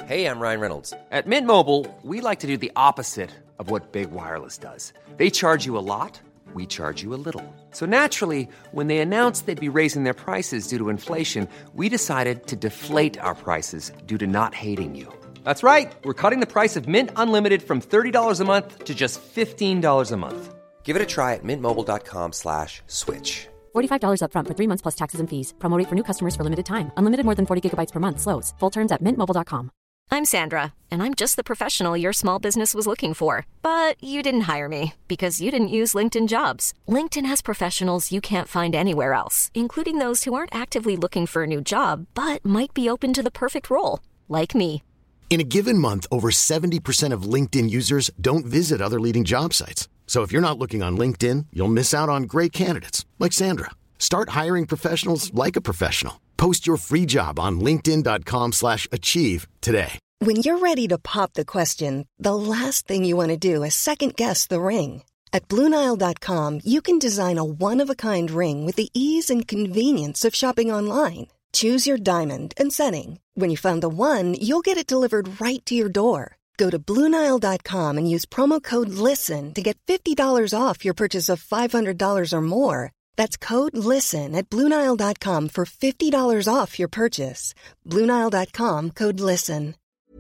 Hey, I'm Ryan Reynolds. At Mint Mobile, we like to do the opposite of what Big Wireless does. They charge you a lot, we charge you a little. So naturally, when they announced they'd be raising their prices due to inflation, we decided to deflate our prices due to not hating you. That's right. We're cutting the price of Mint Unlimited from $30 a month to just $15 a month. Give it a try at mintmobile.com/switch. $45 up front for 3 months plus taxes and fees. Promo rate for new customers for limited time. Unlimited more than 40 gigabytes per month. Slows full terms at mintmobile.com. I'm Sandra, and I'm just the professional your small business was looking for. But you didn't hire me because you didn't use LinkedIn Jobs. LinkedIn has professionals you can't find anywhere else, including those who aren't actively looking for a new job, but might be open to the perfect role, like me. In a given month, over 70% of LinkedIn users don't visit other leading job sites. So if you're not looking on LinkedIn, you'll miss out on great candidates like Sandra. Start hiring professionals like a professional. Post your free job on linkedin.com/achieve today. When you're ready to pop the question, the last thing you want to do is second-guess the ring. At BlueNile.com, you can design a one-of-a-kind ring with the ease and convenience of shopping online. Choose your diamond and setting. When you find the one, you'll get it delivered right to your door. Go to BlueNile.com and use promo code LISTEN to get $50 off your purchase of $500 or more. That's code LISTEN at BlueNile.com for $50 off your purchase. BlueNile.com, code LISTEN.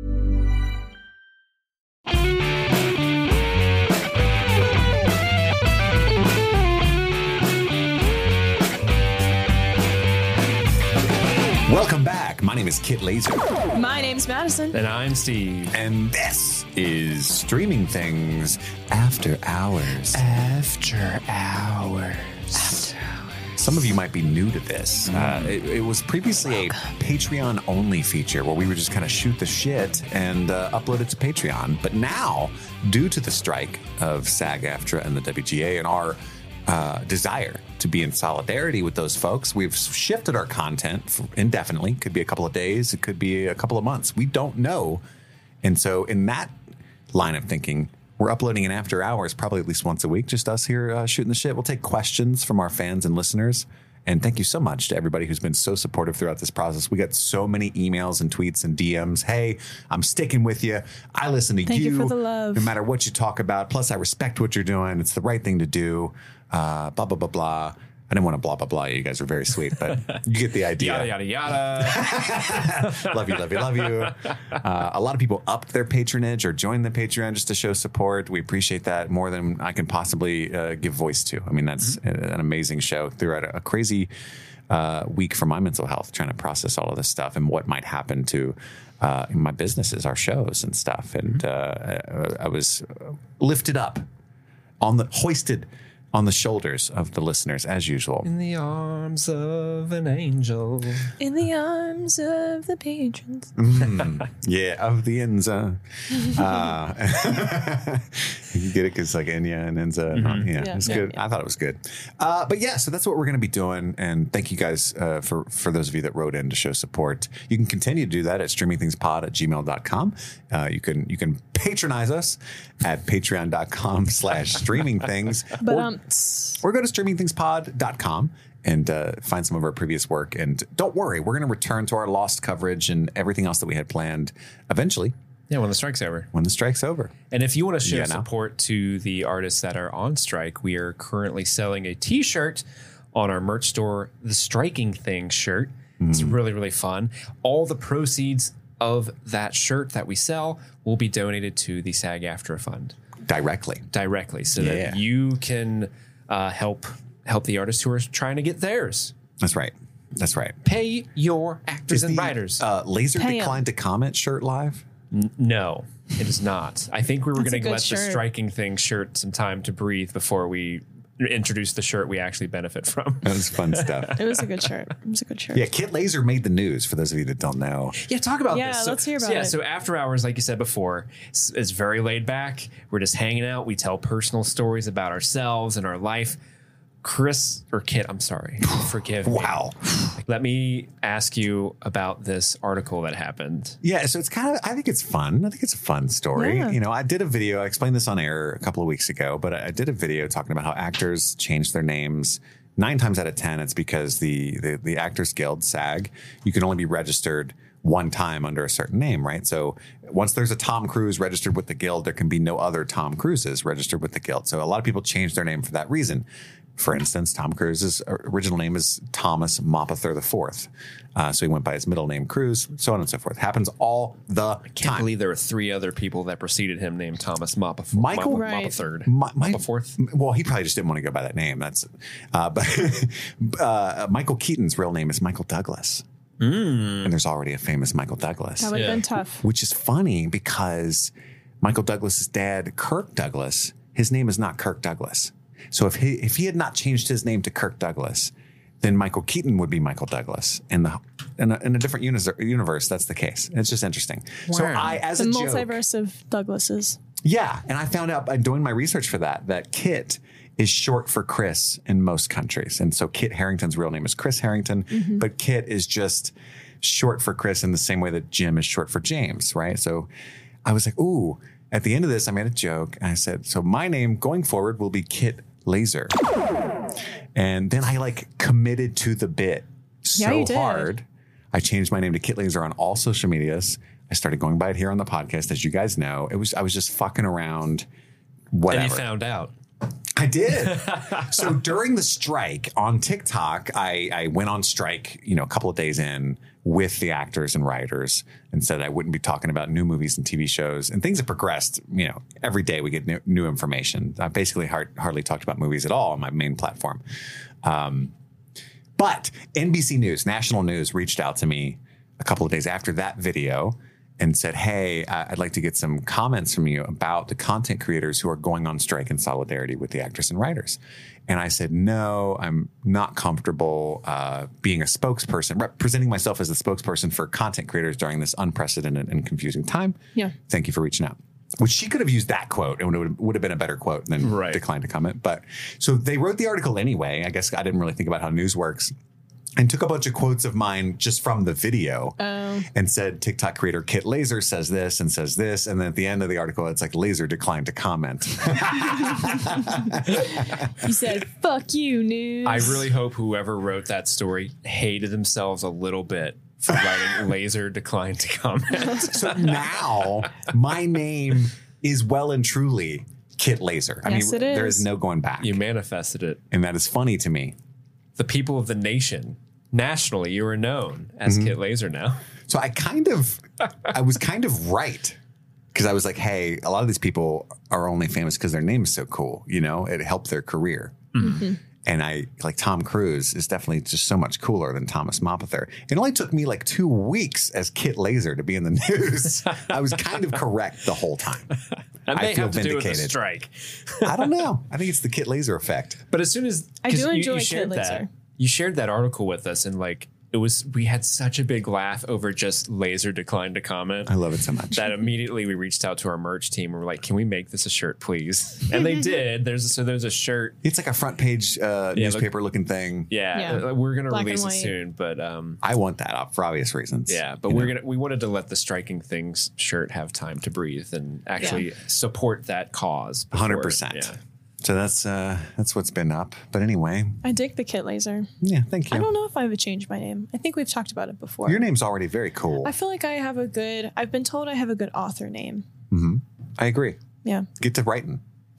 Welcome back. My name is Kit Laser. My name's Madison. And I'm Steve. And this is Streaming Things After Hours. After Hours. Some of you might be new to this. It was previously a Patreon-only feature where we would just kind of shoot the shit and upload it to Patreon. But now, due to the strike of SAG-AFTRA and the WGA and our desire to be in solidarity with those folks, we've shifted our content indefinitely. Could be a couple of days. It could be a couple of months. We don't know. And so in that line of thinking, we're uploading an After Hours probably at least once a week, just us here shooting the shit. We'll take questions from our fans and listeners. And thank you so much to everybody who's been so supportive throughout this process. We got so many emails and tweets and DMs. Hey, I'm sticking with you. I listen to you. Thank you for the love. No matter what you talk about. Plus, I respect what you're doing. It's the right thing to do. Blah, blah, blah, blah. I didn't want to blah, blah, blah. You guys are very sweet, but you get the idea. Yada, yada, yada. Love you, love you, love you. A lot of people upped their patronage or joined the Patreon just to show support. We appreciate that more than I can possibly give voice to. I mean, that's an amazing show throughout a crazy week for my mental health, trying to process all of this stuff and what might happen to my businesses, our shows and stuff. And I was lifted up, hoisted on the shoulders of the listeners, as usual. In the arms of an angel. In the arms of the patrons. Yeah, of the Enza. You get it because like Enya and Enza. Yeah, it's good. Yeah. I thought it was good. But yeah, so that's what we're going to be doing. And thank you guys for those of you that wrote in to show support. You can continue to do that at streamingthingspod@gmail.com. You can patronize us at patreon.com/streamingthings. Or go to streamingthingspod.com and find some of our previous work. And don't worry, we're going to return to our lost coverage and everything else that we had planned eventually. Yeah, when the strike's over. When the strike's over. And if you want to show support to the artists that are on strike, we are currently selling a T-shirt on our merch store, the Striking Thing shirt. It's really, really fun. All the proceeds of that shirt that we sell will be donated to the SAG-AFTRA fund. Directly, so that you can help the artists who are trying to get theirs. That's right. Pay your actors and writers. Laser declined to comment shirt live? No, it is not. I think we were going to let the Striking Thing shirt some time to breathe before we introduce the shirt we actually benefit from. That was fun stuff. It was a good shirt. Yeah, Kit Laser made the news, for those of you that don't know. Yeah, talk about this. Yeah, let's hear about it. So After Hours, like you said before, is very laid back. We're just hanging out. We tell personal stories about ourselves and our life. Kit, I'm sorry. Forgive me. Wow. Let me ask you about this article that happened. Yeah, so it's I think it's fun. I think it's a fun story. Yeah. You know, I did a video. I explained this on air a couple of weeks ago, but I did a video talking about how actors change their names. 9 times out of 10, it's because the Actors Guild, SAG, you can only be registered one time under a certain name, right? So once there's a Tom Cruise registered with the Guild, there can be no other Tom Cruises registered with the Guild. So a lot of people change their name for that reason. For instance, Tom Cruise's original name is Thomas Mapother IV. So he went by his middle name, Cruise, so on and so forth. Happens all the Can't time. believe there were 3 other people that preceded him named Thomas Mapother. Michael- Right. Mapother. Mapother. Well, he probably just didn't want to go by that name. That's, but Michael Keaton's real name is Michael Douglas. And there's already a famous Michael Douglas. That would have been tough. Which is funny because Michael Douglas's dad, Kirk Douglas, his name is not Kirk Douglas. So if he had not changed his name to Kirk Douglas, then Michael Keaton would be Michael Douglas. In a different universe, that's the case. It's just interesting. Wow. So I, as The a joke, multiverse of Douglases. yeah, and I found out by doing my research for that Kit is short for Chris in most countries. And so Kit Harington's real name is Chris Harrington, but Kit is just short for Chris in the same way that Jim is short for James, right? So I was like, ooh, at the end of this, I made a joke. And I said, so my name going forward will be Kit Laser. And then I committed to the bit Yeah, so you did. hard. I changed my name to Kit Laser on all social medias. I started going by it here on the podcast. As you guys know, I was just fucking around, whatever. And you found out. I did. So during the strike on TikTok, I went on strike, a couple of days in with the actors and writers and said I wouldn't be talking about new movies and TV shows. And things have progressed. Every day we get new information. I basically hardly talked about movies at all on my main platform. But NBC News, national news, reached out to me a couple of days after that video and said, hey, I'd like to get some comments from you about the content creators who are going on strike in solidarity with the actors and writers. And I said, no, I'm not comfortable being a spokesperson, representing myself as the spokesperson for content creators during this unprecedented and confusing time. Yeah. Thank you for reaching out. Which she could have used that quote and it would have been a better quote than declined to comment. But so they wrote the article anyway. I guess I didn't really think about how news works. And took a bunch of quotes of mine just from the video and said TikTok creator Kit Laser says this and says this. And then at the end of the article, it's like Laser declined to comment. You said, fuck you, news. I really hope whoever wrote that story hated themselves a little bit for writing Laser declined to comment. So now my name is well and truly Kit Laser. Yes, it there is. is no going back. You manifested it. And that is funny to me. The people of the nation, nationally, you are known as Kit Laser now. So I was kind of right. Because I was like, hey, a lot of these people are only famous because their name is so cool. It helped their career. Mm-hmm. And Tom Cruise is definitely just so much cooler than Thomas Mapother. It only took me 2 weeks as Kit Laser to be in the news. I was kind of correct the whole time. And they I feel have to do with the vindicated. strike. I don't know. I think it's the Kit Laser effect. But as soon as I 'cause do you enjoy shared Kit Laser. you shared that article with us, and we had such a big laugh over just Laser declined to comment. I love it so much. That immediately we reached out to our merch team and we're like, can we make this a shirt, please? And they did. There's a shirt. It's like a front page newspaper looking thing. Yeah, we're gonna Black release and it white. soon, but I want that up for obvious reasons. yeah, but we wanted to let the Striking Things shirt have time to breathe and actually support that cause. before- 100%. Yeah. So that's what's been up. But anyway, I dig the Kit Laser. yeah, thank you. I don't know if I would change my name. I think we've talked about it before. Your name's already very cool. I feel like I've been told I have a good author name. I agree. Yeah. Get to writing.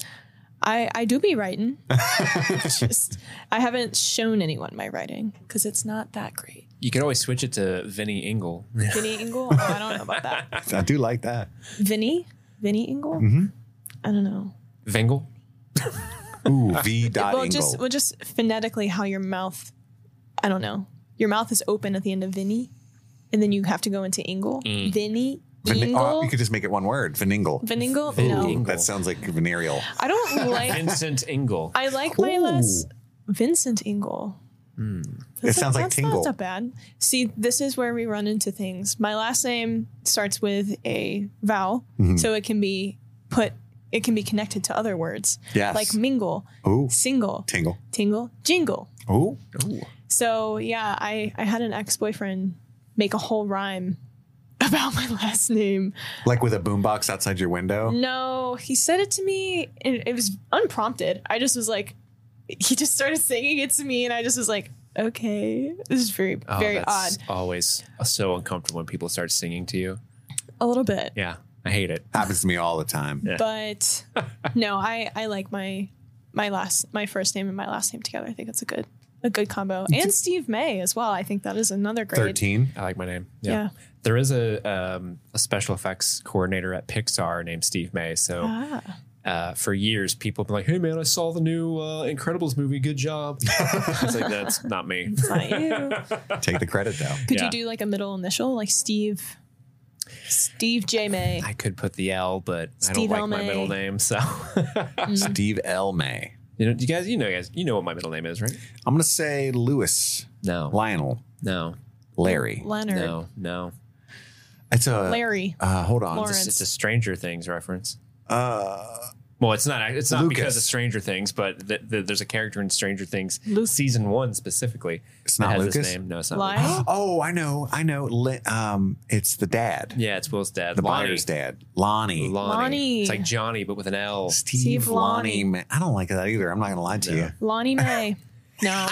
I do be writing. Just I haven't shown anyone my writing because it's not that great. You can always switch it to Vinny Ingle. Vinny Ingle? Oh, I don't know about that. I do like that. Vinny Ingle? I don't know. Vingle? Ooh, V. Well, Ingle. just phonetically how your mouth, I don't know. Your mouth is open at the end of Vinny, and then you have to go into Ingle. Vinny Ingle? you could just make it one word. Viningle. Viningle? No. Ingle. That sounds like venereal. I don't like. Vincent Ingle. I like my last Vincent Ingle. It sounds like that's tingle. not bad. See, this is where we run into things. My last name starts with a vowel, so it can be connected to other words. Yes. Like mingle, Ooh. single, Tingle. tingle, jingle. Ooh. So yeah, I had an ex-boyfriend make a whole rhyme about my last name. Like with a boombox outside your window? No, he said it to me and it was unprompted. I just was like, he just started singing it to me and I just was like, Okay. This is very odd. That's always so uncomfortable when people start singing to you. A little bit. Yeah, I hate it. Happens to me all the time. Yeah. But no, I like my first name and my last name together. I think it's a good combo. And Steve May as well. I think that is another great. 13. I like my name. Yeah. There is a special effects coordinator at Pixar named Steve May. So for years, people have been like, hey, man, I saw the new Incredibles movie. Good job. I was like, that's not me. It's not you. Take the credit, though. Could you do like a middle initial, like Steve J. May? I could put the L, but Steve I L. don't like my May. middle name. So, Steve L. May. you guys, you know what my middle name is, right? I'm going to say Lewis. No. Lionel. No. Larry. Leonard. No. It's a Larry. Hold on. Lawrence. It's a Stranger Things reference. Well, it's not. It's not Lucas. because of Stranger Things, but there's a character in Stranger Things, season 1 specifically. It's not that has Lucas? This name. No, it's not. Lyle? Lucas. Oh, I know. It's the dad. Yeah, it's Will's dad. The Lonnie. Byers' dad. Lonnie. Lonnie. It's like Johnny, but with an L. Steve Lonnie. Man. I don't like that either. I'm not going to lie to you. Lonnie May. No.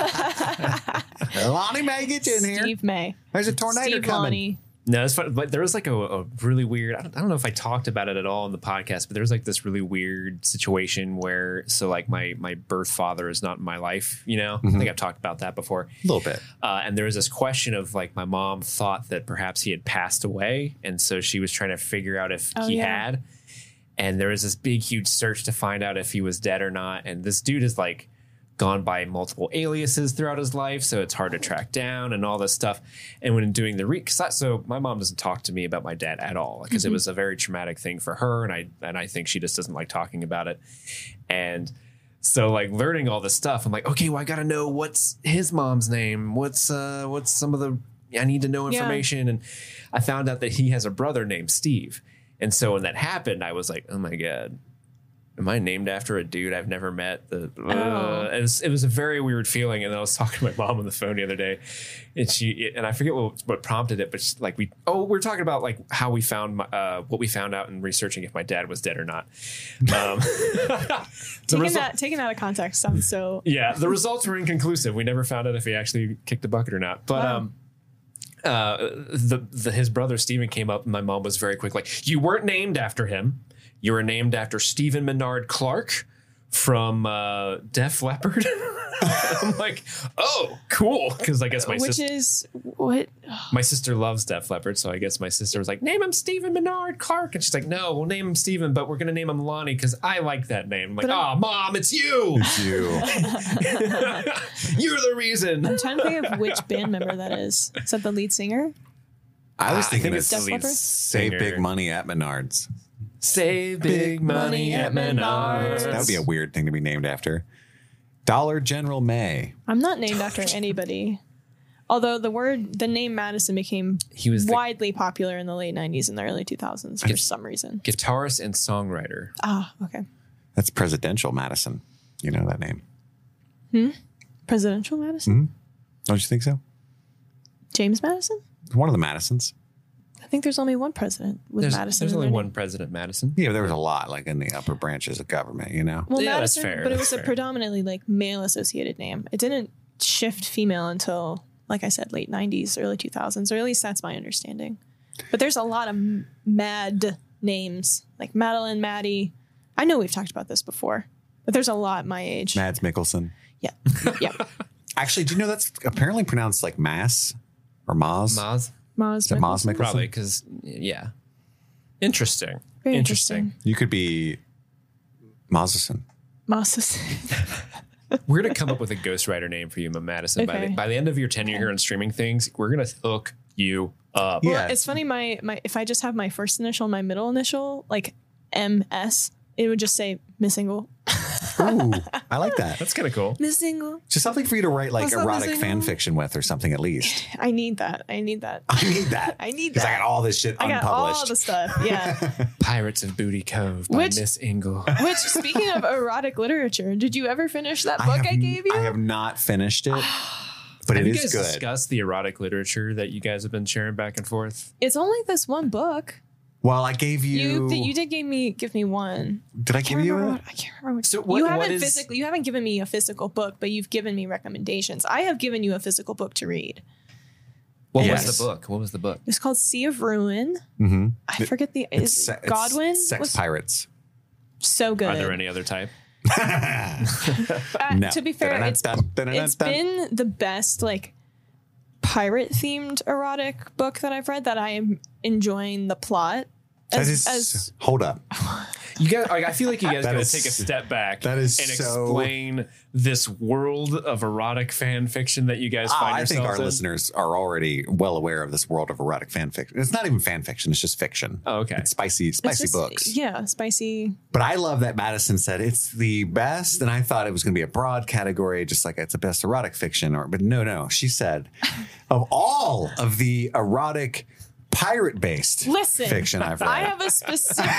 Lonnie May, get you in here. Steve May. There's a tornado Steve coming. Lonnie. No, it's fun. But there was like a really weird. I don't know if I talked about it at all in the podcast, but there was like this really weird situation where like my birth father is not in my life. You know, I think I've talked about that before. A little bit. And there was this question of like my mom thought that perhaps he had passed away, and so she was trying to figure out if he had. And there was this big, huge search to find out if he was dead or not. And this dude is like gone by multiple aliases throughout his life, so it's hard to track down and all this stuff. And when doing the so my mom doesn't talk to me about my dad at all because it was a very traumatic thing for her, and I think she just doesn't like talking about it. And so like learning all this stuff, I'm like, okay, well I gotta know what's his mom's name, what's some of the I need to know information. And I found out that he has a brother named Steve. And so when that happened, I was like, oh my God, am I named after a dude I've never met? It was a very weird feeling. And then I was talking to my mom on the phone the other day, and I forget what prompted it, but we're talking about like how we found what we found out in researching if my dad was dead or not. Taking that out of context sounds so. Yeah, the results were inconclusive. We never found out if he actually kicked the bucket or not. But his brother Stephen came up, and my mom was very quick, like, you weren't named after him. You were named after Stephen Menard Clark from Def Leppard. I'm like, oh, cool. Because I guess my sister loves Def Leppard, so I guess my sister was like, name him Stephen Menard Clark. And she's like, no, we'll name him Stephen, but we're going to name him Lonnie because I like that name. I'm like, Mom, it's you. It's you. You're the reason. I'm trying to think of which band member that is. Is that the lead singer? I was thinking it's Def Leppard? Save Big Money at Menards. Save big money at Menards. That would be a weird thing to be named after. Dollar General May. I'm not named after anybody. Although the name Madison became widely popular in the late 90s and the early 2000s for some reason. Guitarist and songwriter. Ah, okay. That's Presidential Madison. You know that name. Presidential Madison? Mm-hmm. Don't you think so? James Madison? One of the Madisons. I think there's only one president with Madison. There's in only their one name. President Madison. Yeah, but there was a lot like in the upper branches of government, you know? Well, Yeah, that's Madison, fair, but it that's was a fair. predominantly like male associated name. It didn't shift female until, like I said, late 90s, early 2000s, or at least that's my understanding. But there's a lot of mad names like Madeline, Maddie. I know we've talked about this before, but there's a lot my age. Mads Mikkelsen. Yeah. Yeah. Actually, do you know that's apparently pronounced like Mass or Maz? Maz? Maz Is it Maz Mikkelsen? Mikkelsen? Probably, because, yeah. Interesting. Very interesting. You could be Mazison. Maz. We're going to come up with a ghostwriter name for you, Madison. Okay. By the end of your tenure here on Streaming Things, we're going to hook you up. Yeah. Well, it's funny. My if I just have my first initial and my middle initial, like MS, it would just say Miss Ingle. Ooh, I like that. That's kind of cool. Miss Ingle. Just something for you to write like What's up, erotic Miss fan Ingle? fiction with or something at least. I need that. I need that. I need Because I that. got all this shit I got unpublished. all the stuff. Yeah. Pirates of Booty Cove by Which- Miss Ingle. Which, speaking of erotic literature, did you ever finish that book I gave you? I have not finished it, but Have it you is guys good. discussed the erotic literature that you guys have been sharing back and forth? It's only this one book. Well, I gave you. You did give me one. Did I give you a? I can't remember. What, So you what haven't is- You haven't given me a physical book, but you've given me recommendations. I have given you a physical book to read. What Yes. was the book? What was the book? It's called Sea of Ruin. Mm-hmm. I forget the Godwin. Sex was pirates. so good. Are there any other type? No. To be fair, it's been the best like pirate themed erotic book that I've read. That I am enjoying the plot. Hold up. You guys, I feel like you guys That gotta is- take a step back that is and so- explain this world of erotic fan fiction that you guys find I think yourselves our in. listeners are already well aware of this world of erotic fan fiction. It's not even fan fiction; it's just fiction. Oh, okay. It's spicy It's just- books. Yeah, spicy. But I love that Madison said it's the best, and I thought it was going to be a broad category, just like it's the best erotic fiction. But no, she said of all of the erotic pirate-based fiction I've read, I have a specific.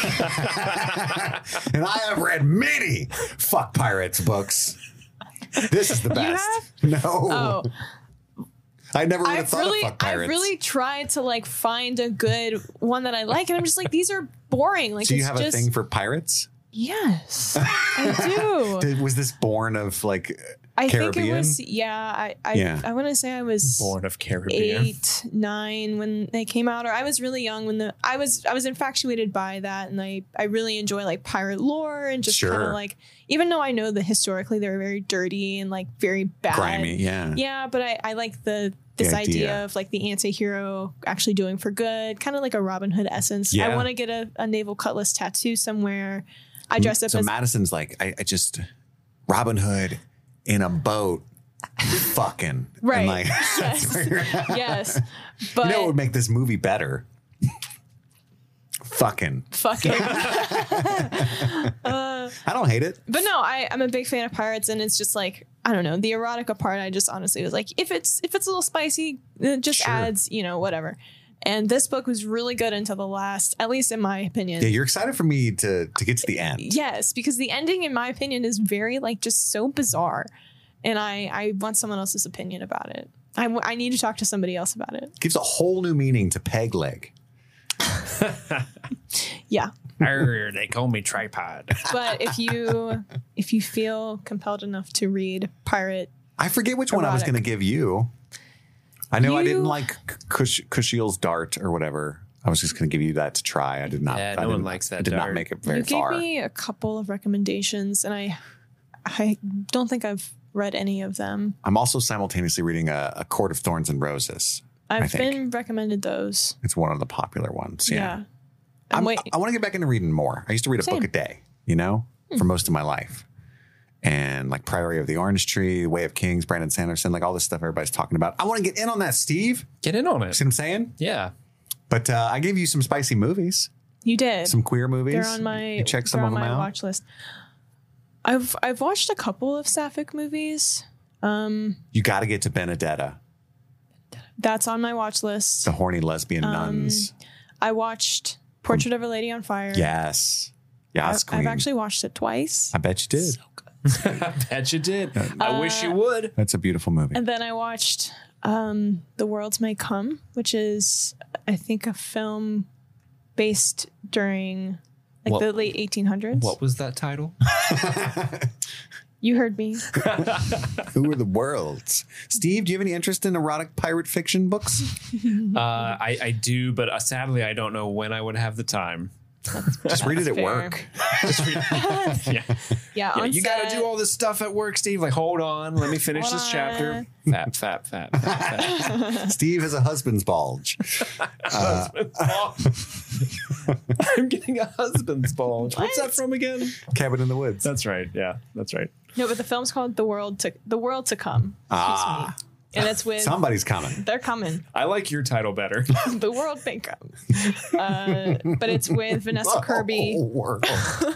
and I have read many fuck pirates books. This is the best. No, Oh, I never would have thought of fuck I pirates. really tried to like find a good one that I like, and I'm just like, these are boring. Like, So you it's have just, a thing for pirates? Yes, I do. Was this born of like I Caribbean? think it was. Yeah, I want to say I was Born of Caribbean. 8, 9 when they came out, or I was really young when I was infatuated by that, and I really enjoy like pirate lore and just kind Sure. of like, even though I know that historically they were very dirty and like very bad, Grimy, yeah. yeah, but I like this idea of like the anti-hero actually doing for good, kind of like a Robin Hood essence. Yeah. I want to get a naval cutlass tattoo somewhere. I dress up So as Madison's like, I just Robin Hood in a boat, fucking Right. And like, Yes. Yes, but you know what would make this movie better? Fucking. I don't hate it. But no, I'm a big fan of pirates, and it's just like, I don't know, the erotica part. I just honestly was like, if it's a little spicy, it just Sure. adds, whatever. And this book was really good until the last, at least in my opinion. Yeah, you're excited for me to get to the end. Yes, because the ending, in my opinion, is very like just so bizarre, and I want someone else's opinion about it. I need to talk to somebody else about it. Gives a whole new meaning to peg leg. Yeah. They call me tripod. But if you feel compelled enough to read pirate, I forget which one I was Erotic. going to give you. I know I You- didn't like Kushiel's dart or whatever. I was just going to give you that to try. I did not. Yeah, I no one didn't- likes that I did not dart. make it very you far. gave me a couple of recommendations, and I don't think I've read any of them. I'm also simultaneously reading a Court of Thorns and Roses. I've think. been recommended those. It's one of the popular ones. Yeah. I'm I waiting. want to get back into reading more. I used to read a book Same. a day, for most of my life. And like Priory of the Orange Tree, Way of Kings, Brandon Sanderson, like all this stuff everybody's talking about. I want to get in on that, Steve. Get in on it. See what I'm saying? Yeah. But I gave you some spicy movies, You did. some queer movies. They're on my. You check some they're of on them my out. watch list. I've watched a couple of sapphic movies. You got to get to Benedetta, That's on my watch list. the horny lesbian nuns. I watched Portrait of a Lady on Fire. Yes. Yes, queen. I've actually watched it twice. I bet you did. I bet you did. I wish you would. That's a beautiful movie. And then I watched The Worlds May Come, which is, I think, a film based during like What- the late 1800s. What was that title? You heard me. Who are the worlds? Steve, do you have any interest in erotic pirate fiction books? I do, but sadly, I don't know when I would have the time. Just read it at fair. work. Yeah. Yeah, on You got to set. do all this stuff at work, Steve. Like, hold on. Let me finish Hold this on. chapter. Fap. Steve has a husband's bulge. I'm getting a husband's bulge. What's that from again? Cabin in the Woods. That's right. Yeah, that's right. No, but the film's called The World to Come. Excuse me. And it's with Somebody's coming. they're coming. I like your title better. The World May Come. But it's with Vanessa Kirby. Oh, world.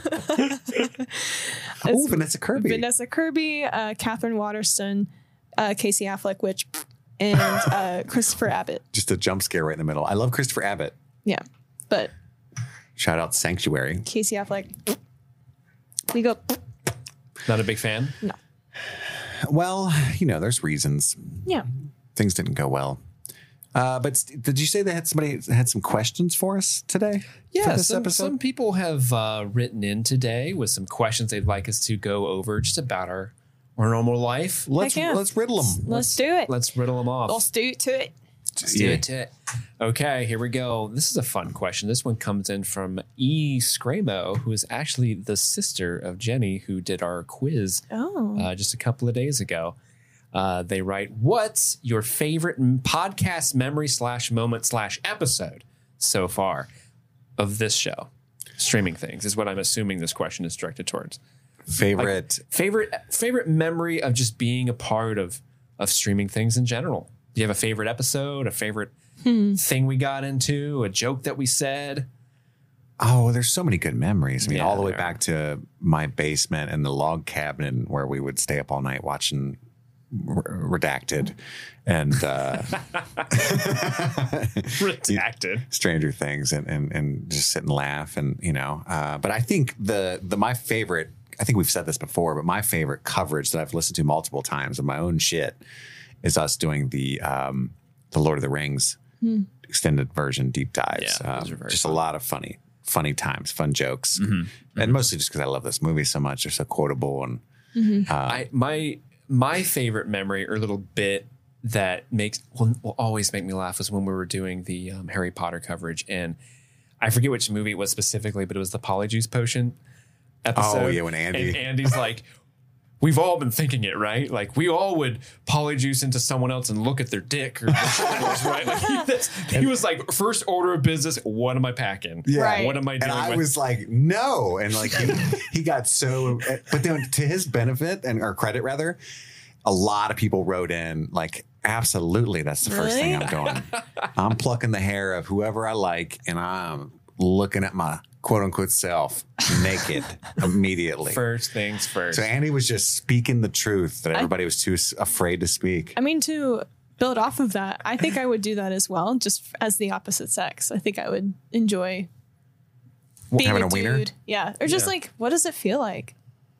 Oh, Vanessa Kirby. Vanessa Kirby, Catherine Waterston, Casey Affleck, and Christopher Abbott. Just a jump scare right in the middle. I love Christopher Abbott. Yeah, but Shout out Sanctuary. Casey Affleck, we go. Not a big fan. No. Well, there's reasons. Yeah. Things didn't go well. But did you say they had somebody had some questions for us today? Yeah, for this episode? Some people have written in today with some questions they'd like us to go over just about our normal life. Let's riddle them. Let's do it. Let's riddle them off. Let's do it to it. Let's do it to it. Okay, here we go. This is a fun question. This one comes in from E. Scramo, who is actually the sister of Jenny, who did our quiz just a couple of days ago. They write, what's your favorite podcast memory / episode so far of this show? Streaming Things is what I'm assuming this question is directed towards. Favorite memory of just being a part of Streaming Things in general. Do you have a favorite episode, a favorite thing we got into, a joke that we said? Oh, there's so many good memories. I mean, all the way back to my basement and the log cabin where we would stay up all night watching Redacted and Redacted Stranger Things and just sit and laugh and but I think my favorite, I think we've said this before, but my favorite coverage that I've listened to multiple times of my own shit is us doing the Lord of the Rings extended version deep dives. Those are very just fun. A lot of funny times, fun jokes, and mostly just because I love this movie so much. They're so quotable and my favorite memory or little bit that will always make me laugh was when we were doing the Harry Potter coverage, and I forget which movie it was specifically, but it was the Polyjuice Potion episode. Oh yeah, when Andy's like, we've all been thinking it, right? Like we all would polyjuice into someone else and look at their dick or their shoulders, right? Like he was like, first order of business, what am I packing? Yeah. Right. What am I doing? And I was like, no. And like he got so, but then to his benefit or credit rather, a lot of people wrote in like, absolutely, that's the first thing I'm doing. I'm plucking the hair of whoever I like and I'm looking at my quote unquote self naked immediately. First things first. So Andy was just speaking the truth that everybody was too afraid to speak. I mean, to build off of that, I think I would do that as well, just as the opposite sex. I think I would enjoy being having a a dude. wiener? Yeah. Or just like, what does it feel like?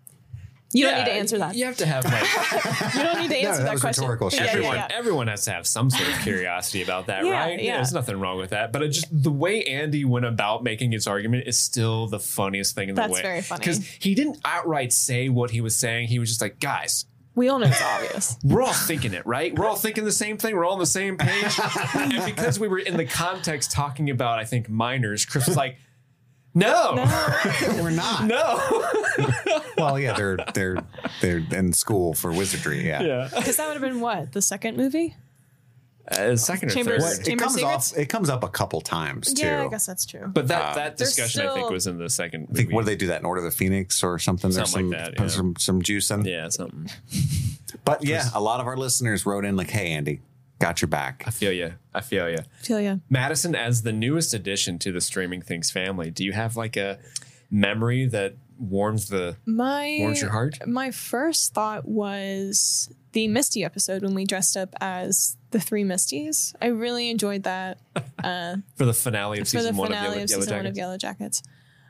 You don't need to answer that. You have to have like You don't need to answer that that was question. rhetorical shit. everyone has to have some sort of curiosity about that, Yeah, right? yeah. There's nothing wrong with that. But it just the way Andy went about making his argument is still the funniest thing in the way. That's very funny. Because he didn't outright say what he was saying. He was just like, guys, We all know it's obvious. we're all thinking it, right? We're all thinking the same thing. We're all on the same page. And because we were in the context talking about, I think, minors, Chris was like, no. We're not. No. Well, yeah, they're in school for wizardry. Yeah. Because that would have been what? The second movie? Second or Chambers- third. Chamber of Secrets? It comes up a couple times too. Yeah, I guess that's true. But that There's discussion, I think, still- was in the second I think movie. what do they do that in Order of the Phoenix or something? There's Something some, like that, yeah. some juice in. Yeah, something. But yeah, a lot of our listeners wrote in like, "Hey, Andy, got your back." I feel you. Feel ya. Madison, as the newest addition to the Streaming Things family, do you have like a memory that warms your heart? My first thought was the Misty episode when we dressed up as the three Misties. I really enjoyed that. For the finale of For the season one finale of of season 1 of Yellow Jackets.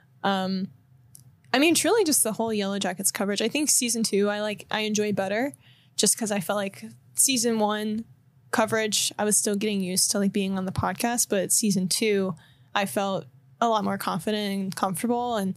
I mean, truly just the whole Yellow Jackets coverage. I think season 2 I enjoyed better just because I felt like season 1 coverage, I was still getting used to like being on the podcast, but season 2, I felt a lot more confident and comfortable. And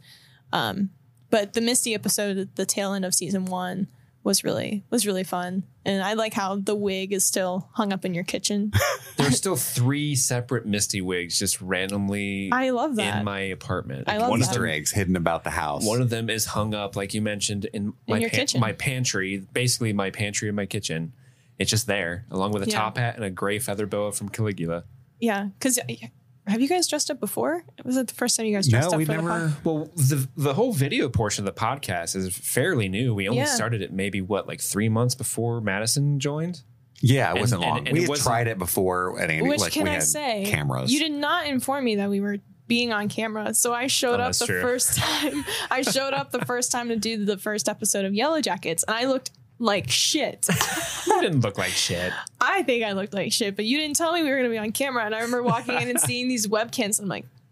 but the Misty episode at the tail end of season 1 was really fun. And I like how the wig is still hung up in your kitchen. There's still 3 separate Misty wigs just randomly I love that. in my apartment. I love One that. of them- Easter eggs hidden about the house. One of them is hung up, like you mentioned, in your kitchen. my pantry, basically my pantry in my kitchen. It's just there, along with a Yeah. top hat and a gray feather boa from Caligula. Yeah, because have you guys dressed up before? Was it the first time you guys dressed No, up we for the never. pod? Well, the whole video portion of the podcast is fairly new. We only Yeah. started it maybe, 3 months before Madison joined? Yeah, it wasn't and- long. and We it had wasn't- tried it before at Andy. Which like can we I had say? cameras. You did not inform me that we were being on camera, so I showed up that's the true. first time. I showed up the first time to do the first episode of Yellow Jackets, and I looked like shit. You didn't look like shit. I think I looked like shit, but you didn't tell me we were going to be on camera. And I remember walking in and seeing these webcams. And I'm like,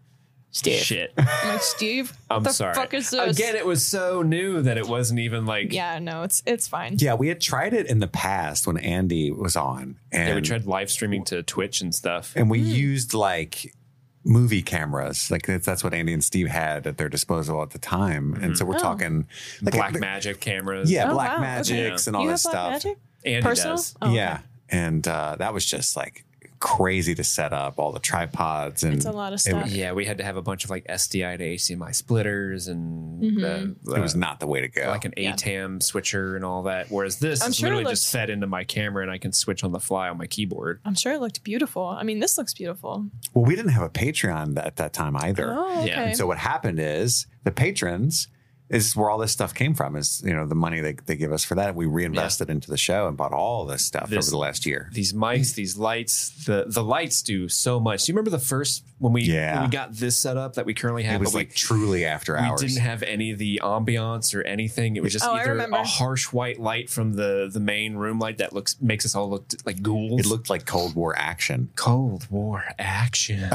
Steve. Shit. I'm like, Steve, what I'm the sorry. fuck is this? Again, it was so new that it wasn't even like. Yeah, no, it's fine. Yeah, we had tried it in the past when Andy was on. And Yeah, we tried live streaming to Twitch and stuff. And we used like movie cameras. Like that's what Andy and Steve had at their disposal at the time. And so we're talking like Blackmagic cameras. Yeah, Oh, Black wow, Magics okay. and all You this have stuff. Blackmagic? Andy Personal? does. Oh, okay. Yeah. And that was just like crazy to set up all the tripods. And It's a lot of stuff. Yeah, we had to have a bunch of like SDI to HDMI splitters and it was not the way to go. like an ATAM switcher and all that. Whereas this I'm is sure it literally looks- just fed into my camera and I can switch on the fly on my keyboard. I'm sure it looked beautiful. I mean, this looks beautiful. Well, we didn't have a Patreon at that time either. Oh, okay. Yeah. And so what happened is the patrons is where all this stuff came from, is, you know, the money they give us for that. We reinvested into the show and bought all this stuff over the last year. These mics, these lights, the lights do so much. Do you remember the first when we got this set up that we currently have? It was but like truly after hours. We didn't have any of the ambiance or anything. It was just I either remember. a harsh white light from the main room light that makes us all look like ghouls. It looked like Cold War action. Cold War action.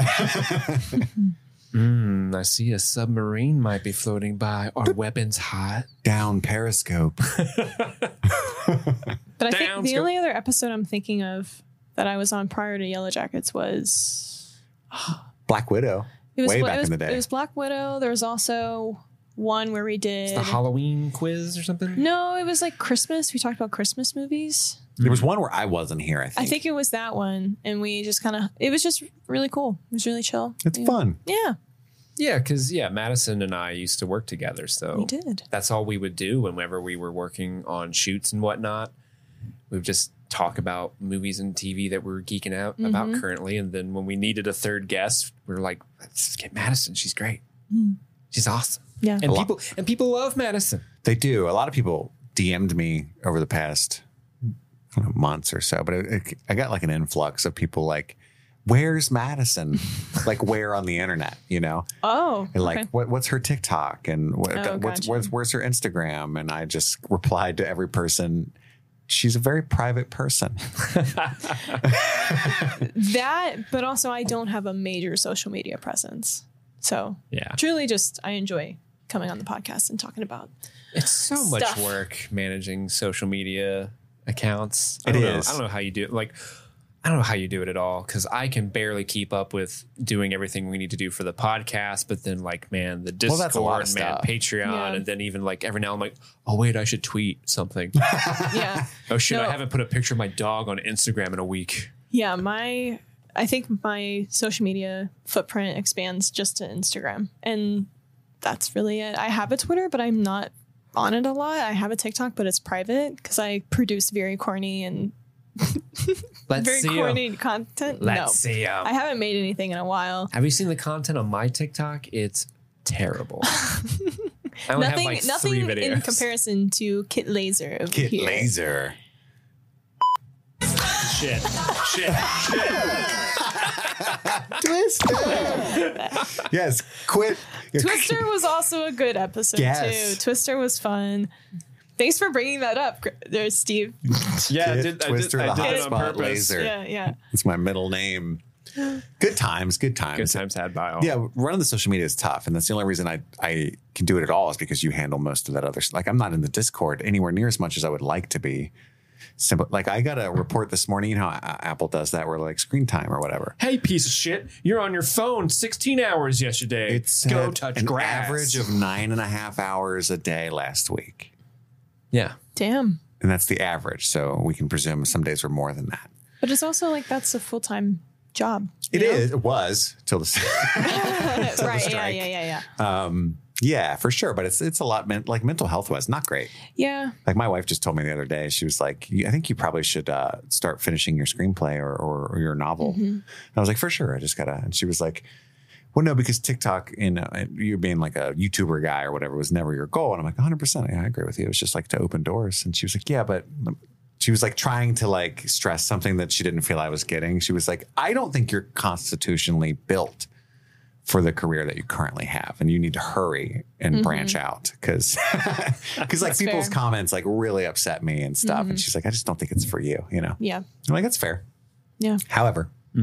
I see a submarine might be floating by. Our weapons hot. Down Periscope. But I think the only other episode I'm thinking of that I was on prior to Yellow Jackets was Black Widow. Way back in the day. It was Black Widow. There was also one where we did It's the Halloween quiz or something? No, it was like Christmas. We talked about Christmas movies. There was one where I wasn't here, I think. I think it was that one. And we just it was just really cool. It was really chill. It's fun. Yeah. Yeah, because Madison and I used to work together, so We did. That's all we would do whenever we were working on shoots and whatnot. We would just talk about movies and TV that we were geeking out about currently, and then when we needed a third guest, we were like, "Let's get Madison. She's great. She's awesome." Yeah. And people love Madison. They do. A lot of people DM'd me over the past months or so, but I got like an influx of people like, where's Madison? Like, where on the internet, you know? Oh, And like, okay. what's her TikTok and gotcha. where's her Instagram? And I just replied to every person, she's a very private person. That, but also I don't have a major social media presence. So Yeah. truly just, I enjoy coming on the podcast and talking about It's so much Stuff. work managing social media accounts. It is. I don't know how you do it. Like, I don't know how you do it at all, because I can barely keep up with doing everything we need to do for the podcast. But then, like, man, the Discord, that's a lot of man, stuff. Patreon, Yeah. and then even like every now I'm like, oh wait, I should tweet something. yeah. Oh shit, I No. haven't put a picture of my dog on Instagram in a week. Yeah, I think my social media footprint expands just to Instagram. And that's really it. I have a Twitter, but I'm not on it a lot. I have a TikTok, but it's private because I produce very corny and Let's very see 'em. corny content. Let's no. see 'em. I haven't made anything in a while. Have you seen the content on my TikTok? It's terrible. I only have like 3 nothing videos. in comparison to Kit Laser over Kit here. Laser. Shit. Twister. Yes, quit. Twister was also a good episode Yes. too. Twister was fun. Thanks for bringing that up, there's Steve. Yeah, I Kit did Twister, it the on hotspot purpose. laser. Yeah. It's my middle name. Good times. Good times had by all. Yeah, running the social media is tough, and that's the only reason I can do it at all is because you handle most of that other. Like, I'm not in the Discord anywhere near as much as I would like to be. Simple. Like, I got a report this morning. You know how Apple does that, where like screen time or whatever. Hey, piece of shit! You're on your phone 16 hours yesterday. It's Go touch an grass. average of 9.5 hours a day last week, Yeah. Damn. and that's the average. So we can presume some days were more than that. But it's also like that's a full-time job. It is. It was till the Right. strike. Yeah. Yeah, for sure. But it's a lot like mental health was not great. Yeah. Like, my wife just told me the other day, she was like, I think you probably should start finishing your screenplay or your novel. And I was like, for sure. I just gotta. And she was like, well, no, because TikTok, you being like a YouTuber guy or whatever was never your goal. And I'm like, 100%. Yeah, I agree with you. It was just like to open doors. And she was like, yeah, but she was like trying to like stress something that she didn't feel I was getting. She was like, I don't think you're constitutionally built for the career that you currently have, and you need to hurry and branch out because like That's people's fair. comments like really upset me and stuff. And she's like, I just don't think it's for you, you know? Yeah. I'm like, that's fair. Yeah. However,